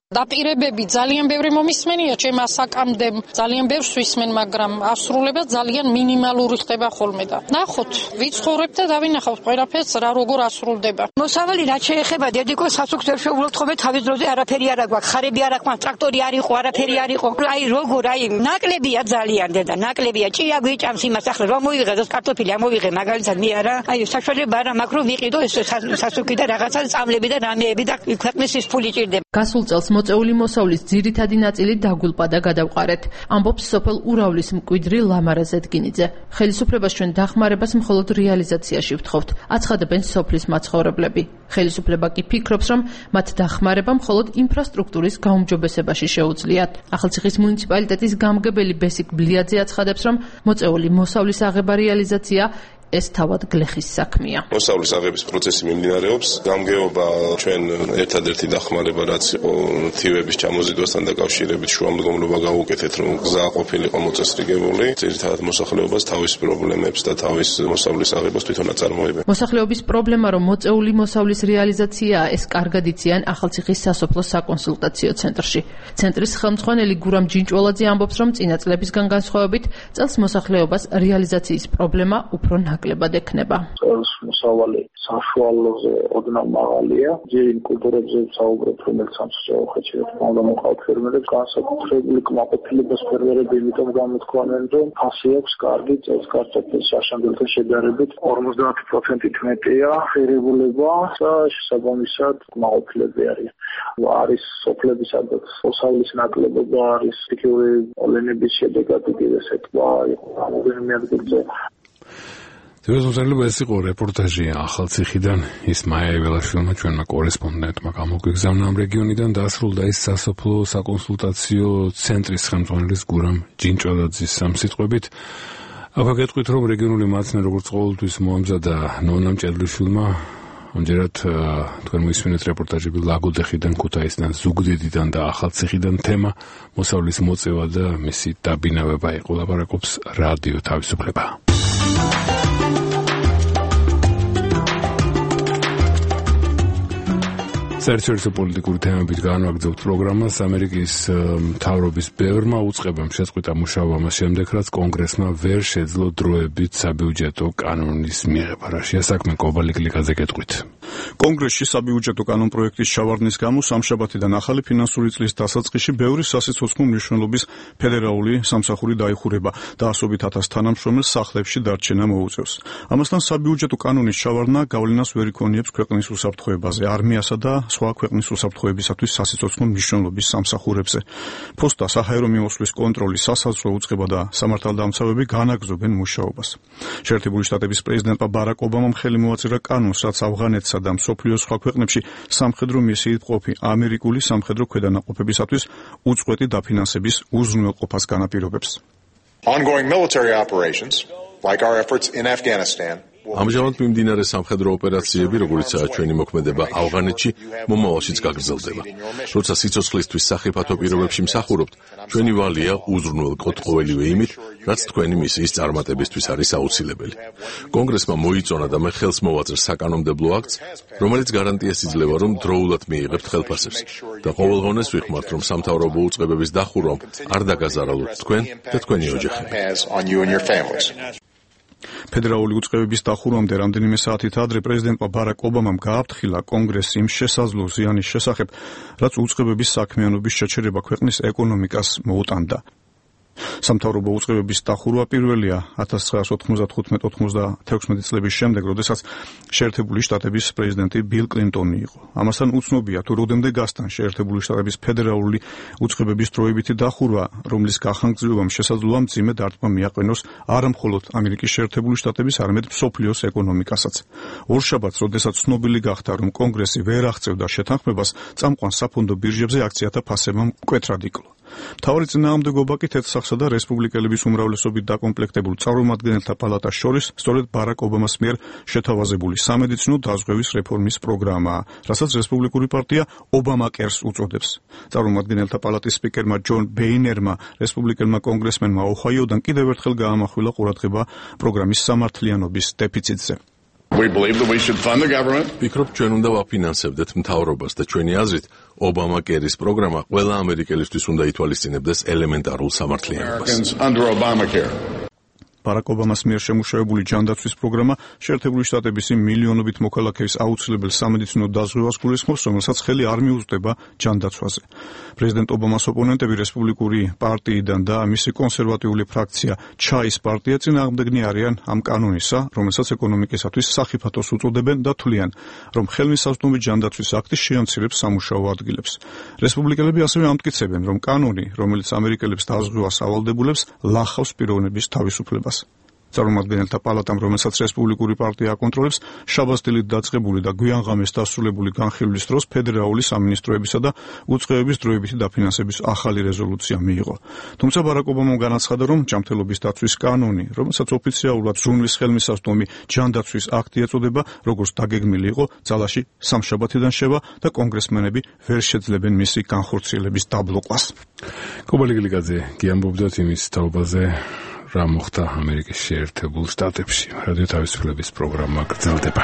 დაპირებები ძალიან ბევრი მომისმენია, ჩემ ასაკამდე ძალიან ბევრს ვისმენ, მაგრამ ასრულება ძალიან მინიმალური ხდება ხოლმე და ნახოთ, ვიცხოვრებთ და დავინახავთ ყველაფერს რა როგორ ასრულდება. მოსავალი რაც შეეხება დედიკოს სასუქს შეუვლოთ ხოლმე თავის დროზე არაფერი არ აქვს, ხარები არ აქვს, ტრაქტორი არ იყო, არაფერი არ იყო. აი როგორ აი ნაკლებია ძალიან დედა, ნაკლებია. ჭია გვიჭამს იმას ახლა რომ მოვიღე და კარტოფილი ამოვიღე მაგალითად მე არა. აი საშუალება არა მაქვს რომ ვიყიდო ეს სასუქი და რაღაცა წამლები და რამეები და ქვეყნის ის ფული ჭირდება. გასულ წელს მოწეული მოსავლის ძირითადი ნაწილი დაგულპა და გადავყარეთ. ამბობს სოფელ ურავლის მკვიდრი ლამარა ზედგინიძე. ხელისუფლებას ჩვენ დახმარებას მხოლოდ რეალიზაციაში ვთხოვთ. აცხადებენ სოფლის მაცხოვრებლები. ხელისუფლება კი ფიქრობს, რომ მათ დახმარება მხოლოდ ინფრასტრუქტურის გაუმჯობესებაში შეუძლიათ. ახალციხის მუნიციპალიტეტის გამგებელი ბესიკ ბლიაძე აცხადებს, რომ მოწეული მოსავლის აღება რეალიზაცია ეს თავად გლეხის საქმეა. მოსავლის აღების პროცესი მიმდინარეობს. გამგეობა ჩვენ ერთადერთი დახმარება რაც იყო თივების ჩამოზიდვასთან დაკავშირებით შუამდგომლობა გავუკეთეთ, რომ გზა ყოფილიყო მოწესრიგებული. ძირითადად მოსახლეობას თავის პრობლემებს და თავის მოსავლის აღებას თვითონ აწარმოებენ. მოსახლეობის პრობლემა, რომ მოწეული მოსავლის რეალიზაციაა, ეს კარგად იციან ახალციხის სასოფლო საკონსულტაციო ცენტრში. ცენტრის ხელმძღვანელი გურამ ჯინჭველაძე ამბობს, რომ წინა წლებისგან განსხვავებით წელს მოსახლეობას რეალიზაციის პრობლემა უფრო ნაკლებად ექნება. წელს მოსავალი საშუალოზე ოდნავ მაღალია. ძირინ კულტურებზე საუბრობთ, რომელიც ამ შეუხეჩი თქმა უნდა მოყავთ ფერმერებს განსაკუთრებული კმაყოფილებას ფერმერები იმიტომ გამოთქვამენ, რომ ფასი აქვს კარგი წელს კარტოფილის შაშანდილთან შედარებით 50%-ით მეტია ღირებულება და შესაბამისად კმაყოფილები არიან. არის სოფლების სადაც მოსავლის ნაკლებობა არის ფიქური ოლენების შედეგად იგივე სეტყვა იყო რამდენიმე ადგილზე. ეს იყო რეპორტაჟი ახალციხიდან ის მაია ეველაშვილმა ჩვენმა კორესპონდენტმა გამოგვიგზავნა ამ რეგიონიდან დასრულდა ის სასოფლო საკონსულტაციო ცენტრის ხელმძღვანელის გურამ ჯინჭველაძის სამსიტყვებით. აბა გეტყვით რომ რეგიონული მაცნე როგორც ყოველთვის მოამზადა ნონა მჭედლიშვილმა ამჯერად თქვენ მოისმინეთ რეპორტაჟები ლაგოდეხიდან, ქუთაისიდან, ზუგდიდიდან და ახალციხიდან თემა მოსავლის მოწევა და მისი დაბინავება იყო. ლაპარაკობს რადიო თავისუფლება. საერთაშორისო პოლიტიკური თემებით განვაგრძობთ პროგრამას. ამერიკის მთავრობის ბევრმა უწყებამ შეწყვიტა მუშაობა მას შემდეგ, რაც კონგრესმა ვერ შეძლო დროებით საბიუჯეტო კანონის მიღება. რაშია საქმე, კობალიკლიკაძე გეტყვით. კონგრესში საბიუჯეტო კანონ პროექტის ჩავარდნის გამო სამშაბათიდან ახალი ფინანსური წლის დასაწყისში ბევრი სასიცოცხლო მნიშვნელობის ფედერალური სამსახური დაიხურება და ასობით ათას თანამშრომელს სახლებში დარჩენა მოუწევს. ამასთან საბიუჯეტო კანონის ჩავარდნა გავლენას ვერ იქონიებს ქვეყნის უსაფრთხოებაზე, არმიასა და სხვა ქვეყნის უსაფრთხოებისათვის სასიცოცხლო მნიშვნელობის სამსახურებზე. ფოსტა, საჰაერო მიმოსვლის კონტროლის, სასაზღვრო უწყება და სამართალდამცავები განაგრძობენ მუშაობას. შეერთებული შტატების პრეზიდენტმა ბარაკ ობამამ ხელი მოაწერა კანონს, რაც ავღანეთსა და მსოფლიოს სხვა ქვეყნებში სამხედრო მისიით მყოფი ამერიკული სამხედრო ქვედანაყოფებისათვის უწყვეტი დაფინანსების უზრუნველყოფას განაპირობებს. Ongoing military operations, like our efforts in Afghanistan, ამჟამად მიმდინარე სამხედრო ოპერაციები, როგორიცაა ჩვენი მოქმედება ავღანეთში, მომავალშიც გაგრძელდება. როცა სიცოცხლისთვის სახიფათო პირობებში მსახურობთ, ჩვენი ვალია უზრუნველყოთ ყოველივე იმით, რაც თქვენი მისიის წარმატებისთვის არის აუცილებელი. კონგრესმა მოიწონა და მე ხელს მოვაწერს საკანონმდებლო აქტს, რომელიც გარანტიას იძლევა, რომ დროულად მიიღებთ ხელფასებს და ყოველგვარს ვიხმართ, რომ სამთავრობო უწყებების დახურვამ არ დაგაზარალოთ თქვენ და თქვენი ოჯახები. ფედერალური უწყებების დახურვამდე რამდენიმე საათით ადრე პრეზიდენტმა ბარაკ ობამამ გააფრთხილა კონგრესს იმ შესაძლო ზიანის შესახებ, რაც უწყებების საქმიანობის შეჩერება ქვეყნის ეკონომიკას მოუტანდა. სამთავრობო უწყებების დახურვა პირველია 1995-96 წლების შემდეგ, როდესაც შეერთებული შტატების პრეზიდენტი ბილ კლინტონი იყო. ამასთან უცნობია თუ როდემდე გასტან შეერთებული შტატების ფედერალური უწყებების დროებითი დახურვა, რომლის გახანგრძლივობამ შესაძლოა მძიმე დარტყმა მიაყენოს არა მხოლოდ ამერიკის შეერთებული შტატების, არამედ მსოფლიოს ეკონომიკასაც. ორშაბათს, როდესაც ცნობილი გახდა, რომ კონგრესი ვერ აღწევდა შეთანხმებას, წამყვან საფონდო ბირჟებზე აქციათა ფასებმა მკვეთრად იკლო. მთავარი წინააღმდეგობა კი თეთრსახსა და რესპუბლიკელების უმრავლესობით დაკომპლექტებულ წარმომადგენელთა პალატას შორის სწორედ ბარაკ ობამას მიერ შეთავაზებული სამედიცინო დაზღვევის რეფორმის პროგრამაა, რასაც რესპუბლიკური პარტია ობამაკერს უწოდებს. წარმომადგენელთა პალატის სპიკერმა ჯონ ბეინერმა, რესპუბლიკელმა კონგრესმენმა ოჰაიოდან კიდევ ერთხელ გაამახვილა ყურადღება პროგრამის სამართლიანობის დეფიციტზე. We believe that we should fund the government. ვფიქრობ, ჩვენ უნდა ვაფინანსებდეთ მთავრობას და ჩვენი აზრით, ობამა-კერის პროგრამა ყველა ამერიკელისთვის უნდა ითვალისწინებდეს ელემენტარულ სამართლიანობას. Under Obamacare. ბარაკ ობამას მიერ შემუშავებული ჯანდაცვის პროგრამა შეერთებული შტატების მილიონობით მოქალაქეის აუცილებელ სამედიცინო დაზღვევას გულისხმობს, რომელსაც ხელი არ მიუწვდება ჯანდაცვაზე. პრეზიდენტ ობამას ოპონენტები რესპუბლიკური პარტიიდან და მისი კონსერვატიული ფრაქცია ჩაის პარტია წინააღმდეგნი არიან ამ კანონისა, რომელსაც ეკონომიკისათვის სახიფათოს უწოდებენ და თვლიან, რომ ხელმისაწვდომი ჯანდაცვის აქტი შეამცირებს სამუშაო ადგილებს. რესპუბლიკელები ასევე ამტკიცებენ, რომ კანონი, რომელიც ამერიკელებს დაზღვევას ავალდებულებს, ლახავს პიროვნების თავისუფლებას. წარმომადგენელთა პალატამ, რომელსაც რესპუბლიკური პარტია აკონტროლებს, შაბათდილით დაწყებული და გვიანღამეს დასრულებული განხილვის დროს ფედერალური სამინისტროებისა და უწყებების დროებითი დაფინანსების ახალი რეზოლუცია მიიღო. თუმცა ბარაკ ობამამ განაცხადა, რომ ჯანმრთელობის დაცვის კანონი, რომელსაც ოფიციალურად ზრუნვის ხელმისაწვდომი ჯანდაცვის აქტი ეწოდება, როგორც დაგეგმილი იყო, ძალაში სამშაბათიდან შევა და კონგრესმენები ვერ შეძლებენ მისი განხორციელების დაბლოკვას. კობალიგილიკაძე გიამბობდათ იმის თაობაზე, რა მოხდა ამერიკის შეერთებულ შტატებში. რადიო თავისუფლების პროგრამა გრძელდება.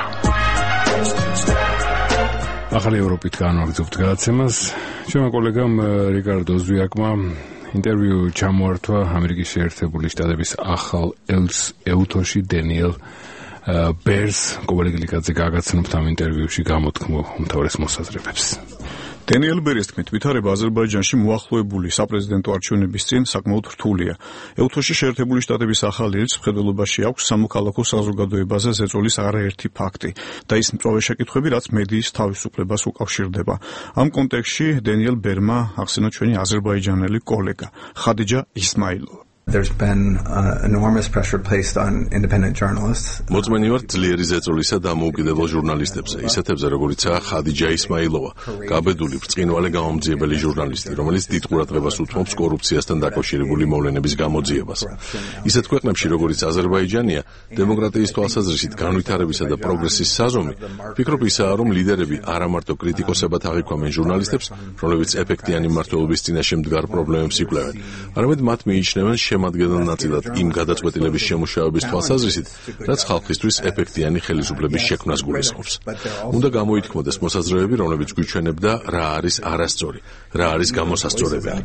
ახალი ევროპით განვაგრძობთ გადაცემას. ჩვენმა კოლეგამ რიკარდო ზვიაკმა ინტერვიუ ჩამოართვა ამერიკის შეერთებული შტატების ახალ ეუთოში დენიელ ბერს. კობალიგილიკაძე გაგაცნობთ ამ ინტერვიუში გამოთქმულ უმთავრეს მოსაზრებებს. დენიელ ბერის თქმით, ვითარება აზერბაიჯანში მოახლოებული საპრეზიდენტო არჩევნების წინ საკმაოდ რთულია. ეუთოში შეერთებული შტატების ახალი ელჩს მხედველობაში აქვს სამოქალაქო საზოგადოებაზე ზეწოლის არაერთი ფაქტი და ის მწვავე შეკითხვები, რაც მედიის თავისუფლებას უკავშირდება. ამ კონტექსტში დენიელ ბერმა ახსენა ჩვენი აზერბაიჯანელი კოლეგა ხადიჯა ისმაილოვა. There's been enormous pressure placed on independent journalists. მოწმენი ვარ ძლიერი ზეწოლისა და მოუკიდებელ ჟურნალისტებზე, ისეთებზე როგორიცაა ხადიჯა ისმაილოვა, გაბედული ბრწყინვალე გამომძიებელი ჟურნალისტი, რომელიც დიდ ყურადღებას უთმობს კორუფციასთან დაკავშირებული მოვლენების გამოძიებას. ისეთ ქვეყნებში, როგორიც აზერბაიჯანია, დემოკრატიის თვალსაზრისით განვითარებისა და პროგრესის საზომი, ვფიქრობ ისაა, რომ ლიდერები არა მარტო კრიტიკოსებად აღიქვამენ ჟურნალისტებს, რომლებიც ეფექტიანი მმართველობის წინაშე მდგარ პრობლემებს იკვლევენ, არამედ მათ მიიჩნევენ შემადგენელ ნაწილად იმ გადაწყვეტილების შემუშავების თვალსაზრისით, რაც ხალხისთვის ეფექტიანი ხელისუფლების შექმნას გულისხმობს. უნდა გამოითქმოდეს მოსაზრებები, რომლებიც გვიჩვენებდა რა არის არასწორი, რა არის გამოსასწორებელი.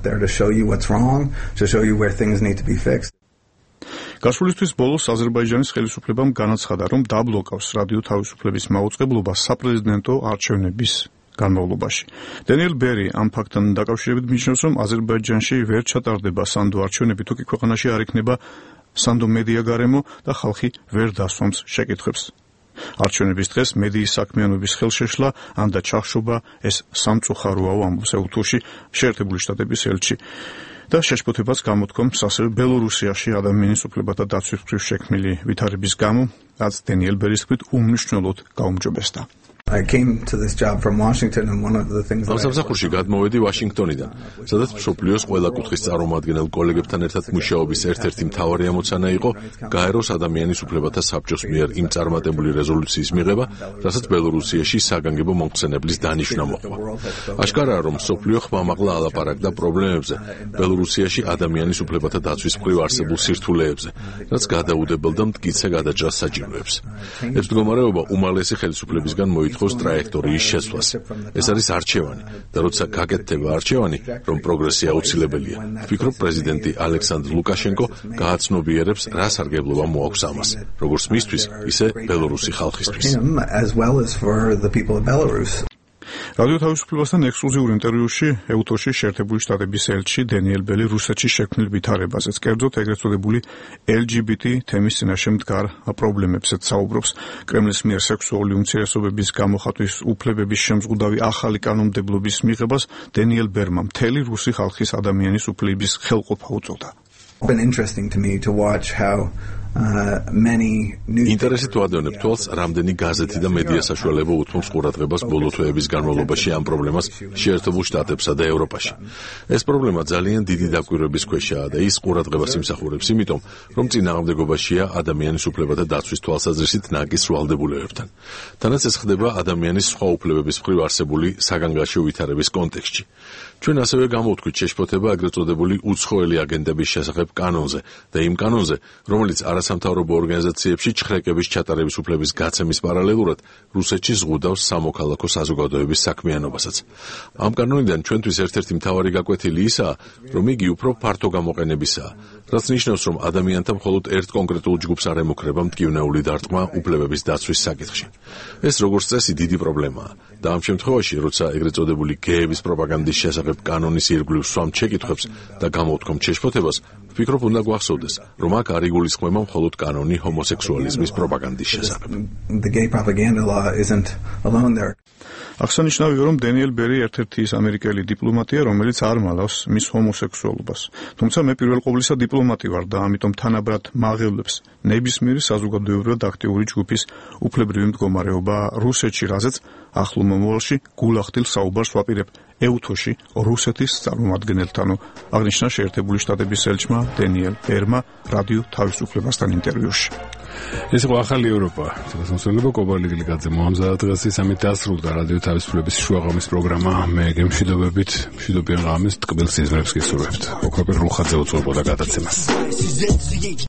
გასვლისთვის ბოლოს აზერბაიჯანის ხელისუფლებამ განაცხადა, რომ დაბლოკავს რადიო თავისუფლების მაუწყებლობა საპრეზიდენტო არჩევნების განმავლობაში. დენიელ ბერი ამ ფაქტთან დაკავშირებით მიიჩნევს, რომ აზერბაიჯანში ვერ ჩატარდება სანდო არჩევნები, თუ კი ქვეყანაში არ იქნება სანდო მედია გარემო და ხალხი ვერ დასვამს შეკითხვებს. არჩევნების დღეს მედიის საქმიანობის ხელშეშლა ან და ჩახშობა ეს სამწუხაროა, ამბობს ეუთოში შეერთებული შტატების ელჩი. და შეშფოთებას გამოთქვამს ასევე ბელორუსიაში ადამიანის უფლებათა დაცვის მხრივ შექმნილი ვითარების გამო, რაც დენიელ ბერის თქმით უმნიშვნელოდ გაუმჯობესდა. I came to this job from Washington and one of the things ამ სამსახურში გადმოვედი ვაშინგტონიდან, სადაც მსოფლიოს ყველა კუთხის წარმომადგენელ კოლეგებთან ერთად მუშაობის ერთ-ერთი მთავარი ამოცანა იყო გაეროს ადამიანის უფლებათა საბჭოს მიერ იმ წარმატებული რეზოლუციის მიღება, რასაც ბელორუსიაში საგანგებო მომხსენებლის დანიშვნა მოჰყვა. აშკარაა, რომ მსოფლიო ხმამაღლა ალაპარაკდა პრობლემებზე ბელორუსიაში ადამიანის უფლებათა დაცვის მხრივ არსებულ სირთულეებზე, რაც გადაუდებელ და მტკიცე გადაჭრას საჭიროებს. ეს მდგომარეობა უმაღლესი ხელისუფლებისგან მოითხოვს ტრაექტორიის შესვლას. ეს არის არჩევანი და როცა გაკეთდება არჩევანი, რომ პროგრესი აუცილებელია. ვფიქრობ, პრეზიდენტი ალექსანდრ ლუკაშენკო გააცნობიერებს, რა სარგებლობა მოაქვს ამას, როგორც მისთვის, ისე ბელორუსი ხალხისთვის. რადიო თავისუფლებასთან ექსკლუზიურ ინტერვიუში ეუთოში შეერთებული შტატების ელჩი დენიელ ბელი რუსეთში შექმნილ ვითარებაზეც, კერძოდ ეგრეთ წოდებული LGBT თემის წინაშე მდგარ პრობლემებზეც საუბრობს. კრემლის მიერ სექსუალური უმცირესობების გამოხატვის უფლებების შემზღუდავი ახალი კანონმდებლობის მიღებას დენიელ ბერმა მთელი რუსი ხალხის ადამიანის უფლების ხელყოფა უწოდა. ინტერესით ვადევნებ თვალს, რამდენი გაზეთი და მედია საშუალება უთმობს ყურადღებას ბოლო თვეების განმავლობაში ამ პრობლემას შეერთებულ შტატებსა და ევროპაში. ეს პრობლემა ძალიან დიდი დაკვირვების ქვეშაა და ის ყურადღებას იმსახურებს, იმიტომ რომ წინააღმდეგობაშია ადამიანის უფლებათა დაცვის თვალსაზრისით ნაკის სრულდებულებებთან. თანაც ეს ხდება ადამიანის სხვა უფლებების მხრივ არსებული საგანგაშო ვითარების კონტექსტში. ჩვენ ასევე გამოვთქვით შეშფოთება ეგრეთ წოდებული უცხოელი აგენტების შესახებ კანონზე და იმ კანონზე, რომელიც არასამთავრობო ორგანიზაციებში ჩხრეკების ჩატარების უფლების გაცემის პარალელურად რუსეთში ზღუდავს სამოქალაქო საზოგადოების საქმიანობასაც. ამ კანონიდან ჩვენთვის ერთ-ერთი მთავარი გაკვეთილი ისაა, რომ იგი უფრო ფართო გამოყენებისაა, რაც ნიშნავს, რომ ადამიანთა მხოლოდ ერთ კონკრეტულ ჯგუფს არ ემუქრება მტკივნეული დარტყმა უფლებების დაცვის საკითხში. ეს როგორც წესი დიდი პრობლემაა და ამ შემთხვევაში, როცა ეგრეთ წოდებული გეების პროპაგანდის შესახებ კანონის ირგვლივ სვამთ შეკითხვებს და გამოვთქვამთ შეშფოთებას, ვფიქრობ, უნდა გვახსოვდეს, რომ აქ არ იგულისხმება მხოლოდ კანონი ჰომოსექსუალიზმის პროპაგანდის შესახებ. The gay propaganda law isn't alone there. აღსანიშნავია, რომ დენიელ ბერი ერთ-ერთი ის ამერიკელი დიპლომატია, რომელიც არ მალავს მის ჰომოსექსუალობას. თუმცა მე პირველ ყოვლისა დიპლომატი ვარ და ამიტომ თანაბრად მაღელვებს ნებისმიერი საზოგადოებრივად აქტიური ჯგუფის უფლებრივი მდგომარეობა რუსეთში, რაზეც ახლო მომავალში გულახდილ საუბარს ვაპირებ ეუთოში რუსეთის წარმომადგენელთან, აღნიშნა შეერთებული შტატების ელჩმა დენიელ ბერმა რადიო თავისუფლებასთან ინტერვიუში. ეს იყო ახალი ევროპა. სახელმწიფო კობალი გლიკაძე მოამზადა დღეს ამით დასრულდა რადიო თავისუფლების შუაღამის პროგრამა. მე გემშვიდობებით, მშვიდობიან ღამეს, ტკბილ სიზმრებს გისურვებთ. ოქროპირ რუხაძე უწყობოდა გადაცემას.